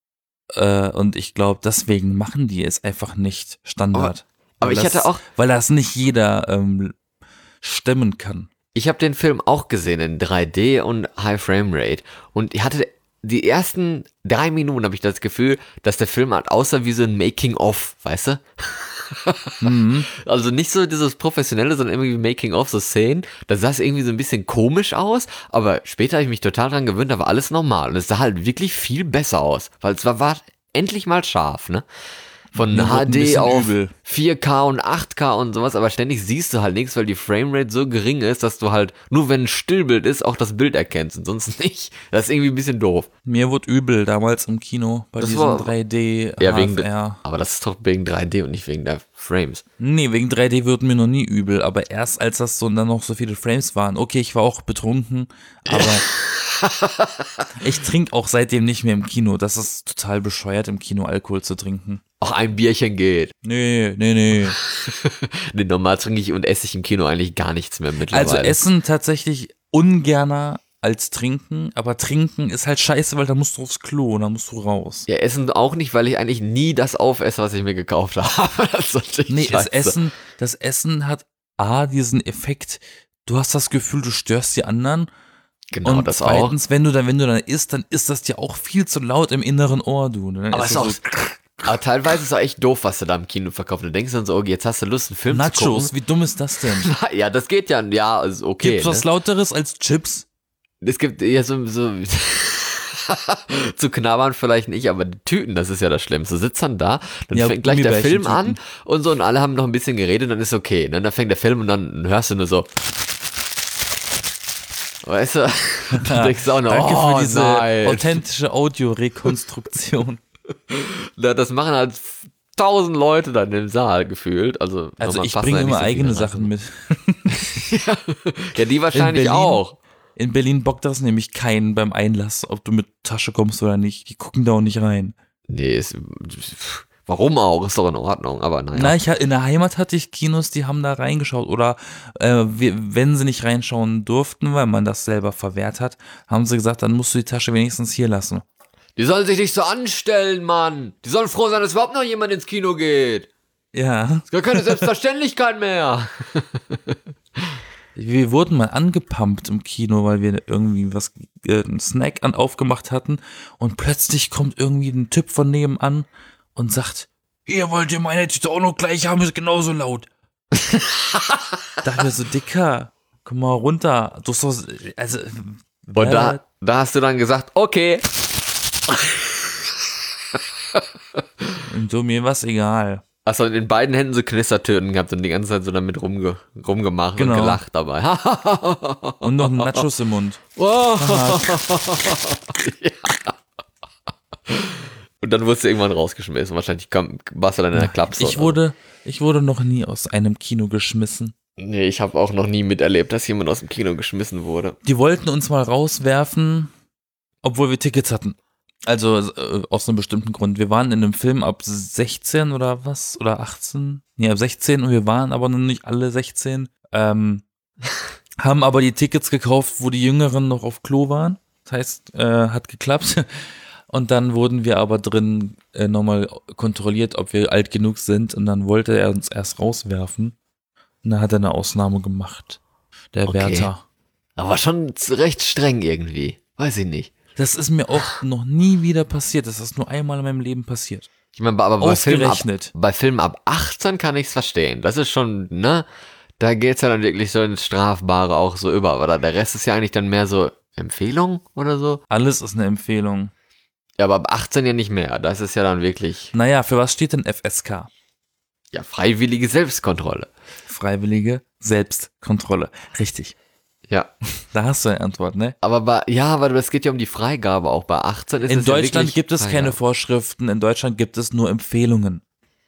Äh, und ich glaube, deswegen machen die es einfach nicht Standard. Aber Weil ich das, hatte auch, Weil das nicht jeder ähm, stemmen kann. ich habe den Film auch gesehen in drei D und High Frame Rate und ich hatte die ersten drei Minuten habe ich das Gefühl, dass der Film halt aussah wie so ein Making-of, weißt du? Mhm. Also nicht so dieses Professionelle, sondern irgendwie Making-of, so Szenen. Da sah es irgendwie so ein bisschen komisch aus, aber später habe ich mich total dran gewöhnt, da war alles normal. Und es sah halt wirklich viel besser aus, weil es war, war endlich mal scharf, ne? Von Mir wird ein H D bisschen auf übel. vier K und acht K und sowas, aber ständig siehst du halt nichts, weil die Framerate so gering ist, dass du halt, nur wenn ein Stillbild ist, auch das Bild erkennst und sonst nicht. Das ist irgendwie ein bisschen doof. Mir wurde übel damals im Kino bei Das diesem war- drei D Ja, wegen, H F R. aber das ist doch wegen drei D und nicht wegen der Frames. Nee, wegen drei D wird mir noch nie übel, aber erst als das so dann noch so viele Frames waren. Okay, ich war auch betrunken, aber ich trinke auch seitdem nicht mehr im Kino. Das ist total bescheuert, im Kino Alkohol zu trinken. Auch ein Bierchen geht. Nee, nee, nee. Nee, normal trinke ich und esse ich im Kino eigentlich gar nichts mehr mittlerweile. Also Essen tatsächlich ungerner als Trinken, aber Trinken ist halt scheiße, weil da musst du aufs Klo und da musst du raus. Ja, Essen auch nicht, weil ich eigentlich nie das aufesse, was ich mir gekauft habe. Das ist natürlich Nee, das scheiße. Essen, das Essen hat A, diesen Effekt, du hast das Gefühl, du störst die anderen. Genau, und das auch. zweitens, wenn du dann, wenn du dann isst, dann ist das dir auch viel zu laut im inneren Ohr, du. Dann Aber, ist ist auch, das aber teilweise ist es auch echt doof, was du da im Kino verkaufst. Du denkst dann so, okay, jetzt hast du Lust, einen so Film Nachos, zu gucken. wie dumm ist das denn? Ja, das geht ja, ja, ist okay. Gibt's was Ne? Lauteres als Chips? Es gibt ja so, so zu knabbern vielleicht nicht, aber die Tüten, das ist ja das Schlimmste. Sitzt dann da, dann Ja, fängt gleich der Film an Gummibärchentüten. und so und alle haben noch ein bisschen geredet, dann ist okay. Ne? Dann fängt der Film und dann hörst du nur so. Weißt du? Dann denkst du auch noch, Danke oh, für diese nein. authentische Audiorekonstruktion. Ja, das machen halt tausend Leute dann im Saal gefühlt. Also, Also normal ich passen bringe da nicht immer so eigene viele rein. Sachen mit. Ja, die wahrscheinlich Berlin? auch. In Berlin bockt das nämlich keinen beim Einlass, ob du mit Tasche kommst oder nicht. Die gucken da auch nicht rein. Nee, ist, warum auch? Ist doch in Ordnung, aber naja. Na, ich, in der Heimat hatte ich Kinos, die haben da reingeschaut. Oder äh, wir, wenn sie nicht reinschauen durften, weil man das selber verwehrt hat, haben sie gesagt, dann musst du die Tasche wenigstens hier lassen. Die sollen sich nicht so anstellen, Mann. Die sollen froh sein, dass überhaupt noch jemand ins Kino geht. Ja. Ist gar keine Selbstverständlichkeit mehr. Wir wurden mal angepumpt im Kino, weil wir irgendwie was, äh, einen Snack an aufgemacht hatten und plötzlich kommt irgendwie ein Typ von nebenan und sagt, ihr wollt ihr meine Tüte auch noch gleich haben, ist genauso laut. Dachte mir so, Dicker, komm mal runter. Du hast doch, also, Und da, da hast du dann gesagt, okay. Und so, mir war's egal. Achso, in beiden Händen so Knistertöten gehabt und die ganze Zeit so damit rumge rumgemacht Genau. und gelacht dabei. Und noch Nachos im Mund. Oh. Ja. Und dann wurdest du irgendwann rausgeschmissen. Wahrscheinlich kam, warst du dann in der Klapse. Ich wurde, ich wurde noch nie aus einem Kino geschmissen. Nee, ich habe auch noch nie miterlebt, dass jemand aus dem Kino geschmissen wurde. Die wollten uns mal rauswerfen, obwohl wir Tickets hatten. Also äh, aus einem bestimmten Grund. Wir waren in einem Film ab sechzehn oder was? Oder achtzehn? Nee, ab sechzehn und wir waren aber noch nicht alle sechzehn. Ähm, haben aber die Tickets gekauft, wo die Jüngeren noch auf Klo waren. Das heißt, äh, hat geklappt. Und dann wurden wir aber drin äh, nochmal kontrolliert, ob wir alt genug sind. Und dann wollte er uns erst rauswerfen. Und dann hat er eine Ausnahme gemacht. Der Okay. Wärter. Aber schon recht streng irgendwie. Weiß ich nicht. Das ist mir auch noch nie wieder passiert. Das ist nur einmal in meinem Leben passiert. Ich meine, aber bei Filmen, ab, Ausgerechnet. bei Filmen ab achtzehn kann ich's verstehen. Das ist schon, ne? Da geht's ja dann wirklich so ins Strafbare auch so über. Aber da, der Rest ist ja eigentlich dann mehr so Empfehlung oder so. Alles ist eine Empfehlung. Ja, aber ab achtzehn ja nicht mehr. Das ist ja dann wirklich, Naja, für was steht denn F S K? ja, freiwillige Selbstkontrolle. Freiwillige Selbstkontrolle. Richtig. Ja. Da hast du eine Antwort, ne? Aber bei, ja, aber es geht ja um die Freigabe auch. Bei achtzehn ist In es ja Deutschland wirklich gibt es keine Freigabe. Vorschriften, in Deutschland gibt es nur Empfehlungen.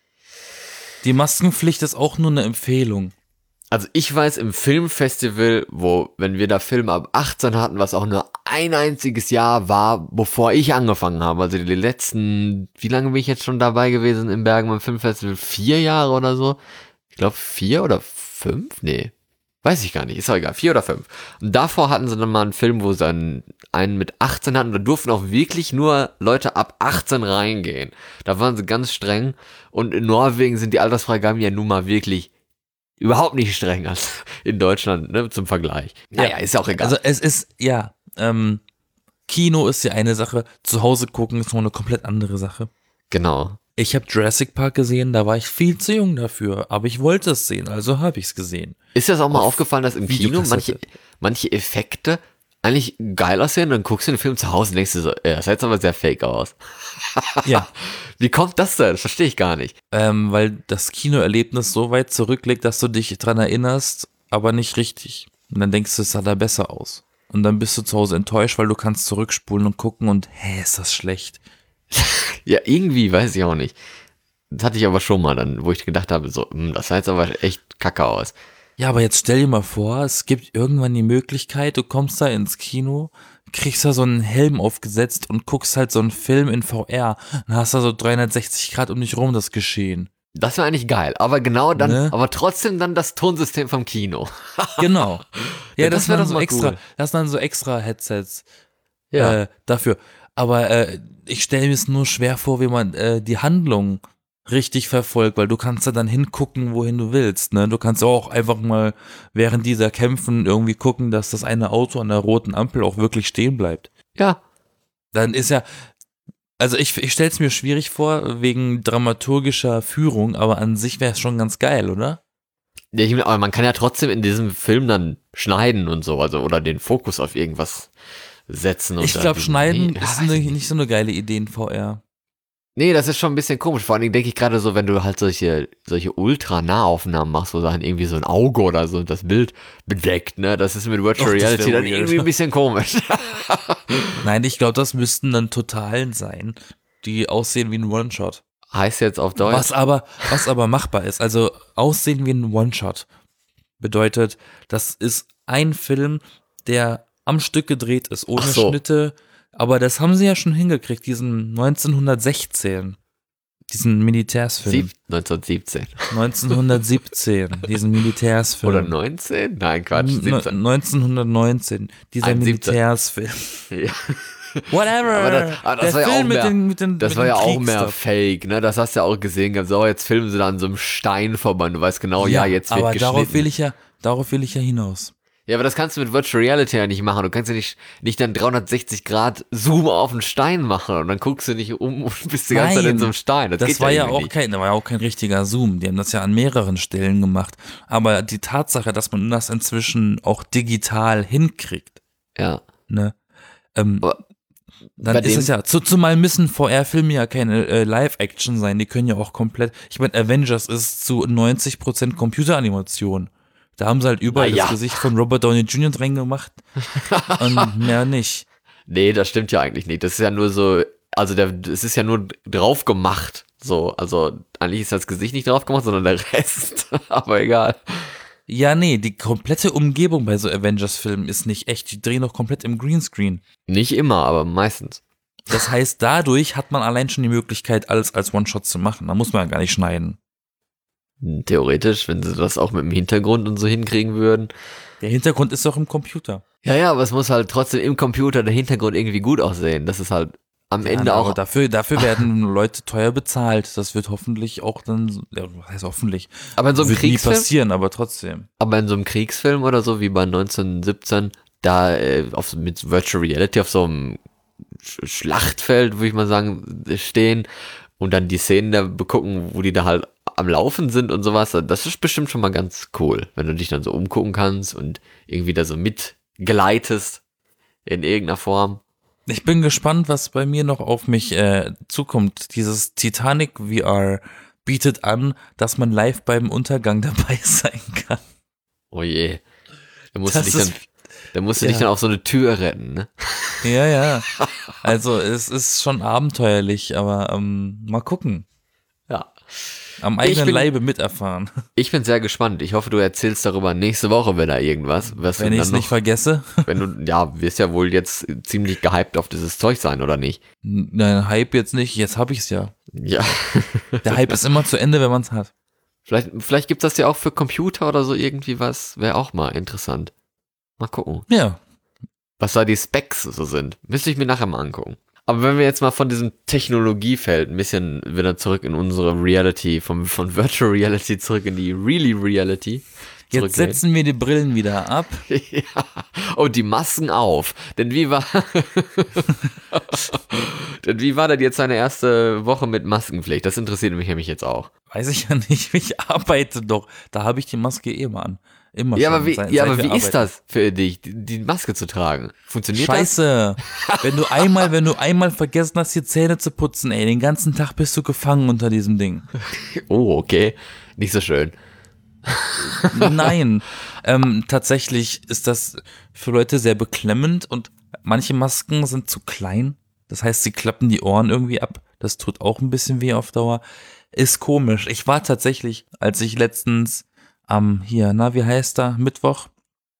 Die Maskenpflicht ist auch nur eine Empfehlung. Also ich weiß im Filmfestival, wo, wenn wir da Filme ab achtzehn hatten, was auch nur ein einziges Jahr war, bevor ich angefangen habe, also die letzten, wie lange bin ich jetzt schon dabei gewesen im Bergmann Filmfestival? Vier Jahre oder so? Ich glaube vier oder fünf? Nee. Weiß ich gar nicht, ist auch egal, vier oder fünf. Und davor hatten sie dann mal einen Film, wo sie dann einen mit achtzehn hatten, da durften auch wirklich nur Leute ab achtzehn reingehen. Da waren sie ganz streng und in Norwegen sind die Altersfreigaben ja nun mal wirklich überhaupt nicht strenger als in Deutschland, ne, zum Vergleich. Naja, ist auch egal. Also es ist, ja, ähm, Kino ist ja eine Sache, zu Hause gucken ist noch eine komplett andere Sache. Genau. Ich habe Jurassic Park gesehen, da war ich viel zu jung dafür, aber ich wollte es sehen, also habe ich es gesehen. Ist das auch mal Auf aufgefallen, dass im Kino Videokassette. manche, manche Effekte eigentlich geil aussehen, dann guckst du den Film zu Hause und denkst du so, ja, das sah jetzt aber sehr fake aus. Ja, Wie kommt das denn? Das verstehe ich gar nicht. ähm, weil das Kinoerlebnis so weit zurückliegt, dass du dich dran erinnerst, aber nicht richtig. Und dann denkst du, es sah da besser aus. Und dann bist du zu Hause enttäuscht, weil du kannst zurückspulen und gucken und, hä, ist das schlecht. Ja, irgendwie, weiß ich auch nicht. Das hatte ich aber schon mal dann, wo ich gedacht habe, so, hm, das sah jetzt aber echt kacke aus. Ja, aber jetzt stell dir mal vor, es gibt irgendwann die Möglichkeit, du kommst da ins Kino, kriegst da so einen Helm aufgesetzt und guckst halt so einen Film in V R. Dann hast du so dreihundertsechzig Grad um dich rum das Geschehen. Das wäre eigentlich geil, aber genau dann, Ne? aber trotzdem dann das Tonsystem vom Kino. Genau. Ja, Ja, das das, wär wäre doch so mal extra, cool. das sind dann so extra Headsets äh, dafür. Aber äh, ich stelle mir es nur schwer vor, wie man äh, die Handlung richtig verfolgt, weil du kannst da dann hingucken, wohin du willst, ne? Du kannst auch einfach mal während dieser Kämpfen irgendwie gucken, dass das eine Auto an der roten Ampel auch wirklich stehen bleibt. Ja. Dann ist ja, also ich, ich stelle es mir schwierig vor, wegen dramaturgischer Führung, aber an sich wäre es schon ganz geil, oder? Ja, ich, aber man kann ja trotzdem in diesem Film dann schneiden und so, also oder den Fokus auf irgendwas setzen. Und Ich dann- glaube, Schneiden Nee, ist ja, eine, weiß ich nicht so eine geile Idee in V R. Nee, das ist schon ein bisschen komisch. Vor allen Dingen denke ich gerade so, wenn du halt solche, solche Ultra-Nahaufnahmen machst, wo dann irgendwie so ein Auge oder so das Bild bedeckt, ne? Das ist mit Virtual Och, das wär Reality dann weird. irgendwie ein bisschen komisch. Nein, ich glaube, das müssten dann Totalen sein, die aussehen wie ein One-Shot. Heißt jetzt auf Deutsch. Was aber, was aber machbar ist. Also aussehen wie ein One-Shot bedeutet, das ist ein Film, der am Stück gedreht ist, ohne Ach so. Schnitte. Aber das haben sie ja schon hingekriegt, diesen neunzehnhundertsechzehn, diesen Militärsfilm. Sieb- neunzehnhundertsiebzehn. neunzehnhundertsiebzehn, diesen Militärsfilm. Oder neunzehn? Nein, Quatsch. N- siebzehn. neunzehnhundertneunzehn, dieser Ein siebzehn. Militärsfilm. Ja. Whatever. Aber das, aber das Der war ja Film auch mit mehr, den, mit den, das mit war den ja auch mehr Kriegsstuff. Fake, ne? Das hast du ja auch gesehen gehabt. So, jetzt filmen sie da an so einem Stein vorbei und du weißt genau, ja, jetzt wird aber geschnitten. darauf will ich ja, darauf will ich ja hinaus. Ja, aber das kannst du mit Virtual Reality ja nicht machen. Du kannst ja nicht, nicht dann dreihundertsechzig Grad Zoom auf einen Stein machen und dann guckst du nicht um und bist die ganze Zeit in Nein, so einem Stein. Das, Das geht war ja irgendwie auch nicht. kein, das war ja auch kein richtiger Zoom. Die haben das ja an mehreren Stellen gemacht. Aber die Tatsache, dass man das inzwischen auch digital hinkriegt, Ja. ne? Ähm, Aber dann bei ist dem- es ja, zu, zumal müssen V R-Filme ja keine äh, Live-Action sein, die können ja auch komplett, ich meine, Avengers ist zu neunzig Prozent Computeranimation. Da haben sie halt überall Na ja. das Gesicht von Robert Downey Junior dran gemacht und mehr nicht. Nee, das stimmt ja eigentlich nicht. Das ist ja nur so, also der, es ist ja nur drauf gemacht. So, also eigentlich ist das Gesicht nicht drauf gemacht, sondern der Rest. Aber egal. Ja, nee, die komplette Umgebung bei so Avengers-Filmen ist nicht echt. Die drehen doch komplett im Greenscreen. Nicht immer, aber meistens. Das heißt, dadurch hat man allein schon die Möglichkeit, alles als One-Shot zu machen. Da muss man ja gar nicht schneiden. Theoretisch, wenn sie das auch mit dem Hintergrund und so hinkriegen würden. Der Hintergrund ist doch im Computer. Ja, ja, aber es muss halt trotzdem im Computer der Hintergrund irgendwie gut aussehen. Das ist halt am Ja, Ende aber auch. dafür, dafür werden Leute teuer bezahlt. Das wird hoffentlich auch dann, so- ja, was heißt hoffentlich? Aber in so einem wird nie Kriegsfilm, passieren, aber trotzdem. aber in so einem Kriegsfilm oder so, wie bei neunzehnhundertsiebzehn, da äh, auf, mit Virtual Reality auf so einem Sch- Schlachtfeld, würde ich mal sagen, stehen und dann die Szenen da begucken, wo die da halt am Laufen sind und sowas, das ist bestimmt schon mal ganz cool, wenn du dich dann so umgucken kannst und irgendwie da so mitgleitest in irgendeiner Form. Ich bin gespannt, was bei mir noch auf mich äh, zukommt. Dieses Titanic V R bietet an, dass man live beim Untergang dabei sein kann. Oh je. Da musst du Das dich dann, ist, da musst du ja. dich dann auf so eine Tür retten, ne? ja, ja. Also es ist schon abenteuerlich, aber ähm, mal gucken. Ja. Am Ich eigenen bin- Leibe miterfahren. Ich bin sehr gespannt. Ich hoffe, du erzählst darüber nächste Woche, wenn da irgendwas. Was Wenn wir ich es dann nicht vergesse. wenn du, ja, wirst ja wohl jetzt ziemlich gehypt auf dieses Zeug sein, oder nicht? Nein, Hype jetzt nicht, jetzt habe ich es ja. Ja. Der Hype ist immer zu Ende, wenn man es hat. Vielleicht, vielleicht gibt's das ja auch für Computer oder so irgendwie was. Wäre auch mal interessant. Mal gucken. Ja. Was da die Specs so sind. Müsste ich mir nachher mal angucken. Aber wenn wir jetzt mal von diesem Technologiefeld ein bisschen wieder zurück in unsere Reality, vom, von Virtual Reality zurück in die Really Reality Jetzt zurückgehen. setzen wir die Brillen wieder ab. Ja. Und die Masken auf. Denn wie war, denn wie war denn jetzt seine erste Woche mit Maskenpflicht? Das interessiert mich nämlich jetzt auch. Weiß ich ja nicht, ich arbeite doch. Da habe ich die Maske eh immer an. Immer Ja, schon, aber wie, seit- ja, seit aber wir wie ist arbeiten. das für dich, die, die Maske zu tragen? Funktioniert Scheiße. Wenn du einmal, wenn du einmal vergessen hast, die Zähne zu putzen, ey, den ganzen Tag bist du gefangen unter diesem Ding. das? Oh, okay. Nicht so schön. Nein, ähm, tatsächlich ist das für Leute sehr beklemmend und manche Masken sind zu klein. Das heißt, sie klappen die Ohren irgendwie ab. Das tut auch ein bisschen weh auf Dauer. Ist komisch. Ich war tatsächlich, als ich letztens am, hier, na, wie heißt da, Mittwoch,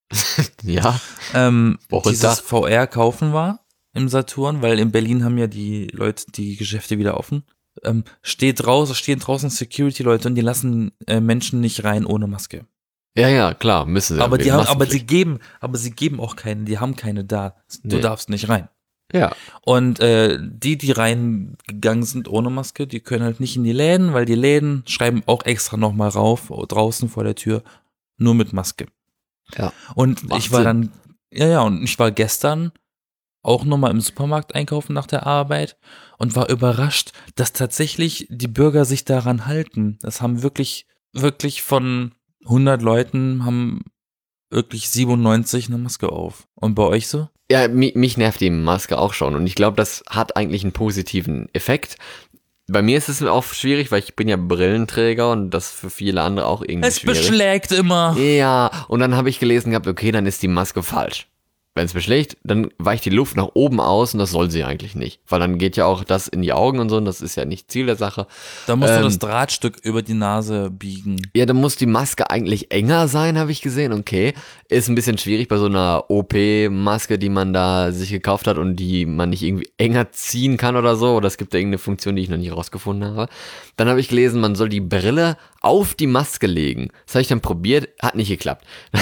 Ja. ähm, Wochentag. dieses V R kaufen war im Saturn, weil in Berlin haben ja die Leute die Geschäfte wieder offen. Ähm, steht draußen, stehen draußen Security-Leute und die lassen äh, Menschen nicht rein ohne Maske. Ja, ja, klar, müssen sie. Aber wegen die haben, aber Maskenpflicht. sie geben, aber sie geben auch keine, die haben keine da. Du Nee. darfst nicht rein. Ja. Und äh, die, die reingegangen sind ohne Maske, die können halt nicht in die Läden, weil die Läden schreiben auch extra nochmal rauf, draußen vor der Tür, nur mit Maske. Ja. Und Macht ich war Sinn. dann, ja, ja, und ich war gestern auch nochmal im Supermarkt einkaufen nach der Arbeit und war überrascht, dass tatsächlich die Bürger sich daran halten. Das haben wirklich, wirklich von hundert Leuten haben wirklich siebenundneunzig eine Maske auf. Und bei euch so? Ja, mich, mich nervt die Maske auch schon und ich glaube, das hat eigentlich einen positiven Effekt. Bei mir ist es auch schwierig, weil ich bin ja Brillenträger und das für viele andere auch irgendwie Es schwierig. beschlägt immer. Ja, und dann habe ich gelesen gehabt, okay, dann ist die Maske falsch. Wenn es beschlägt, dann weicht die Luft nach oben aus und das soll sie eigentlich nicht. Weil dann geht ja auch das in die Augen und so und das ist ja nicht Ziel der Sache. Da musst Ähm, du das Drahtstück über die Nase biegen. Ja, dann muss die Maske eigentlich enger sein, habe ich gesehen. Okay, ist ein bisschen schwierig bei so einer O P-Maske, die man da sich gekauft hat und die man nicht irgendwie enger ziehen kann oder so. Oder es gibt da irgendeine Funktion, die ich noch nicht rausgefunden habe. Dann habe ich gelesen, man soll die Brille auf die Maske legen. Das habe ich dann probiert, hat nicht geklappt.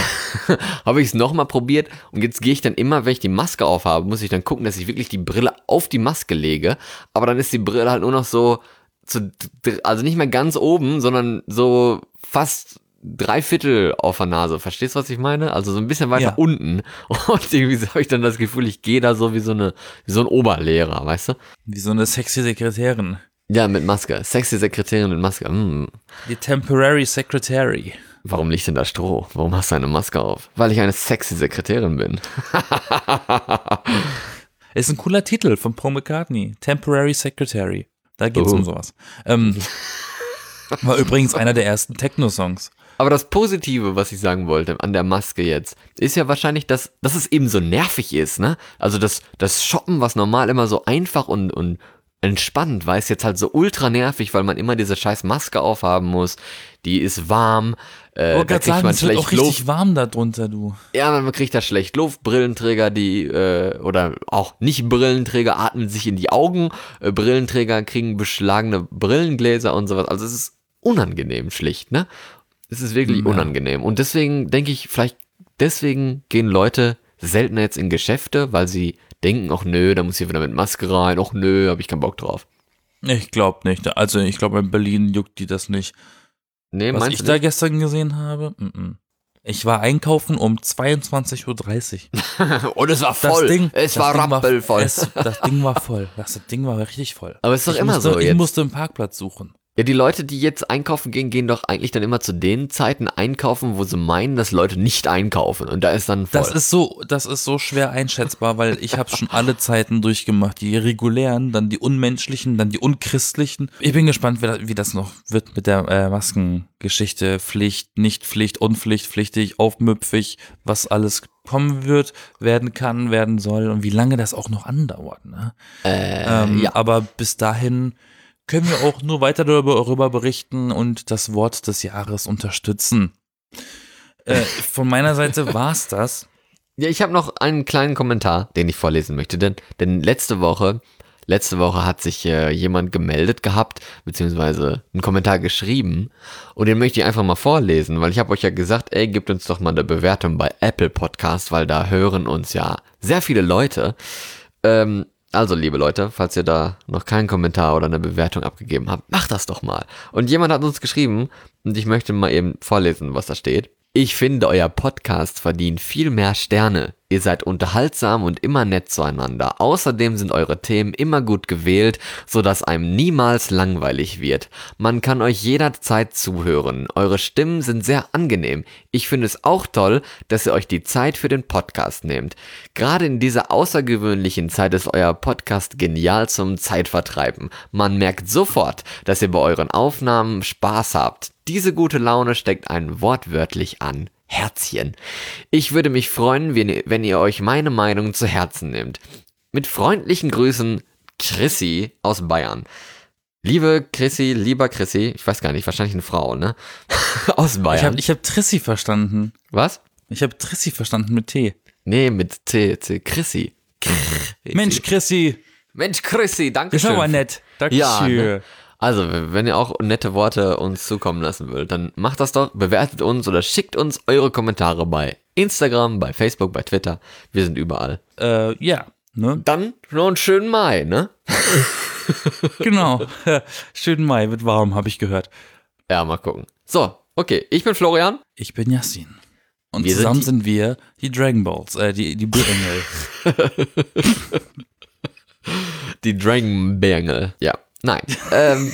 Habe ich es nochmal probiert und jetzt gehe ich dann immer, wenn ich die Maske aufhabe, muss ich dann gucken, dass ich wirklich die Brille auf die Maske lege. Aber dann ist die Brille halt nur noch so, zu, also nicht mehr ganz oben, sondern so fast drei Viertel auf der Nase. Verstehst du, was ich meine? Also so ein bisschen weiter Ja. unten. Und irgendwie habe ich dann das Gefühl, ich gehe da so wie so eine, wie so ein Oberlehrer, weißt du? Wie so eine sexy Sekretärin. Ja, mit Maske. Sexy Sekretärin mit Maske. Hm. Die Temporary Secretary. Warum liegt denn da Stroh? Warum hast du eine Maske auf? Weil ich eine sexy Sekretärin bin. Ist ein cooler Titel von Paul McCartney. Temporary Secretary. Da geht's Oh. um sowas. Ähm, war übrigens einer der ersten Techno-Songs. Aber das Positive, was ich sagen wollte an der Maske jetzt, ist ja wahrscheinlich, dass, dass es eben so nervig ist, ne? Also das, das Shoppen, was normal immer so einfach und, und entspannt, weil es jetzt halt so ultra nervig, weil man immer diese scheiß Maske aufhaben muss. Die ist warm. Äh, Oh, da Gott kriegt sagen, man es wird auch schlecht richtig Luft. warm da drunter, du. Ja, man kriegt da schlecht Luft. Brillenträger, die, äh, oder auch nicht Brillenträger, atmen sich in die Augen. Äh, Brillenträger kriegen beschlagene Brillengläser und sowas. Also es ist unangenehm schlicht, ne? Es ist wirklich Ja. unangenehm. Und deswegen denke ich, vielleicht deswegen gehen Leute seltener jetzt in Geschäfte, weil sie denken, ach nö, da muss ich wieder mit Maske rein, ach nö, hab ich keinen Bock drauf. Ich glaube nicht. Also ich glaube, in Berlin juckt die das nicht. Nee, Was meinst ich du da nicht? gestern gesehen habe, mm-mm. Ich war einkaufen um zweiundzwanzig Uhr dreißig. Und es war Das voll. Ding, es das war Ding rappelvoll. Es, das Ding war voll. Das Ding war richtig voll. Aber es ist doch ich immer musste, so Ich jetzt. musste einen Parkplatz suchen. Ja, die Leute, die jetzt einkaufen gehen, gehen doch eigentlich dann immer zu den Zeiten einkaufen, wo sie meinen, dass Leute nicht einkaufen. Und da ist dann voll. Das ist so, das ist so schwer einschätzbar, weil ich habe schon alle Zeiten durchgemacht. Die regulären, dann die unmenschlichen, dann die unchristlichen. Ich bin gespannt, wie das, wie das noch wird mit der äh, Maskengeschichte. Pflicht, nicht Pflicht, Unpflicht, pflichtig, aufmüpfig, was alles kommen wird, werden kann, werden soll und wie lange das auch noch andauert. Ne? äh, Ähm, ja. Aber bis dahin können wir auch nur weiter darüber, darüber berichten und das Wort des Jahres unterstützen. Äh, von meiner Seite war's das. Ja, ich habe noch einen kleinen Kommentar, den ich vorlesen möchte, denn, denn letzte Woche, letzte Woche hat sich äh, jemand gemeldet gehabt, beziehungsweise einen Kommentar geschrieben und den möchte ich einfach mal vorlesen, weil ich habe euch ja gesagt, ey, gebt uns doch mal eine Bewertung bei Apple Podcast, weil da hören uns ja sehr viele Leute. Ähm, also, liebe Leute, falls ihr da noch keinen Kommentar oder eine Bewertung abgegeben habt, macht das doch mal. Und jemand hat uns geschrieben, und ich möchte mal eben vorlesen, was da steht. Ich finde, euer Podcast verdient viel mehr Sterne. Ihr seid unterhaltsam und immer nett zueinander. Außerdem sind eure Themen immer gut gewählt, sodass einem niemals langweilig wird. Man kann euch jederzeit zuhören. Eure Stimmen sind sehr angenehm. Ich finde es auch toll, dass ihr euch die Zeit für den Podcast nehmt. Gerade in dieser außergewöhnlichen Zeit ist euer Podcast genial zum Zeitvertreiben. Man merkt sofort, dass ihr bei euren Aufnahmen Spaß habt. Diese gute Laune steckt einen wortwörtlich an. Herzchen. Ich würde mich freuen, wenn ihr, wenn ihr euch meine Meinung zu Herzen nehmt. Mit freundlichen Grüßen, Chrissy aus Bayern. Liebe Chrissy, lieber Chrissy, ich weiß gar nicht, wahrscheinlich eine Frau, ne? Aus Bayern. Ich habe ich hab Trissi verstanden. Was? Ich habe Trissi verstanden mit T. Nee, mit T, T, Chrissy. Mensch, Chrissy, Mensch, Chrissy, danke ist schön. aber nett. Dankeschön. Ja, ne? Also, wenn ihr auch nette Worte uns zukommen lassen wollt, dann macht das doch, bewertet uns oder schickt uns eure Kommentare bei Instagram, bei Facebook, bei Twitter. Wir sind überall. Äh, ja, ne? Dann noch einen schönen Mai, ne? Genau. Schönen Mai, wird warm, habe ich gehört. Ja, mal gucken. So, okay, ich bin Florian. Ich bin Yassin. Und Wir sind zusammen die- sind, wir die Dragon Balls, äh, die, die Blutengel. Die Dragon Bengel. Ja, nein. ähm,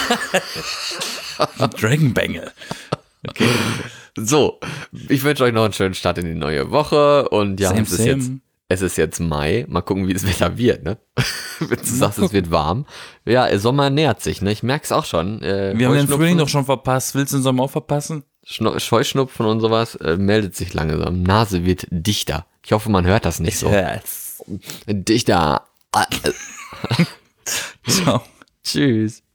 Die Dragon Bengel. so, ich wünsche euch noch einen schönen Start in die neue Woche. Und ja, Same, es ist same. jetzt... Es ist jetzt Mai. Mal gucken, wie das Wetter wird, ne? Wenn du sagst, es wird warm. Ja, der Sommer nähert sich, ne? Ich merk's auch schon. Äh, Wir haben den Heuschnupfen, Frühling doch schon verpasst. Willst du den Sommer auch verpassen? Schno- Scheuschnupfen und sowas äh, meldet sich langsam. Nase wird dichter. Ich hoffe, man hört das nicht so. Yes. Dichter. Ciao. Tschüss.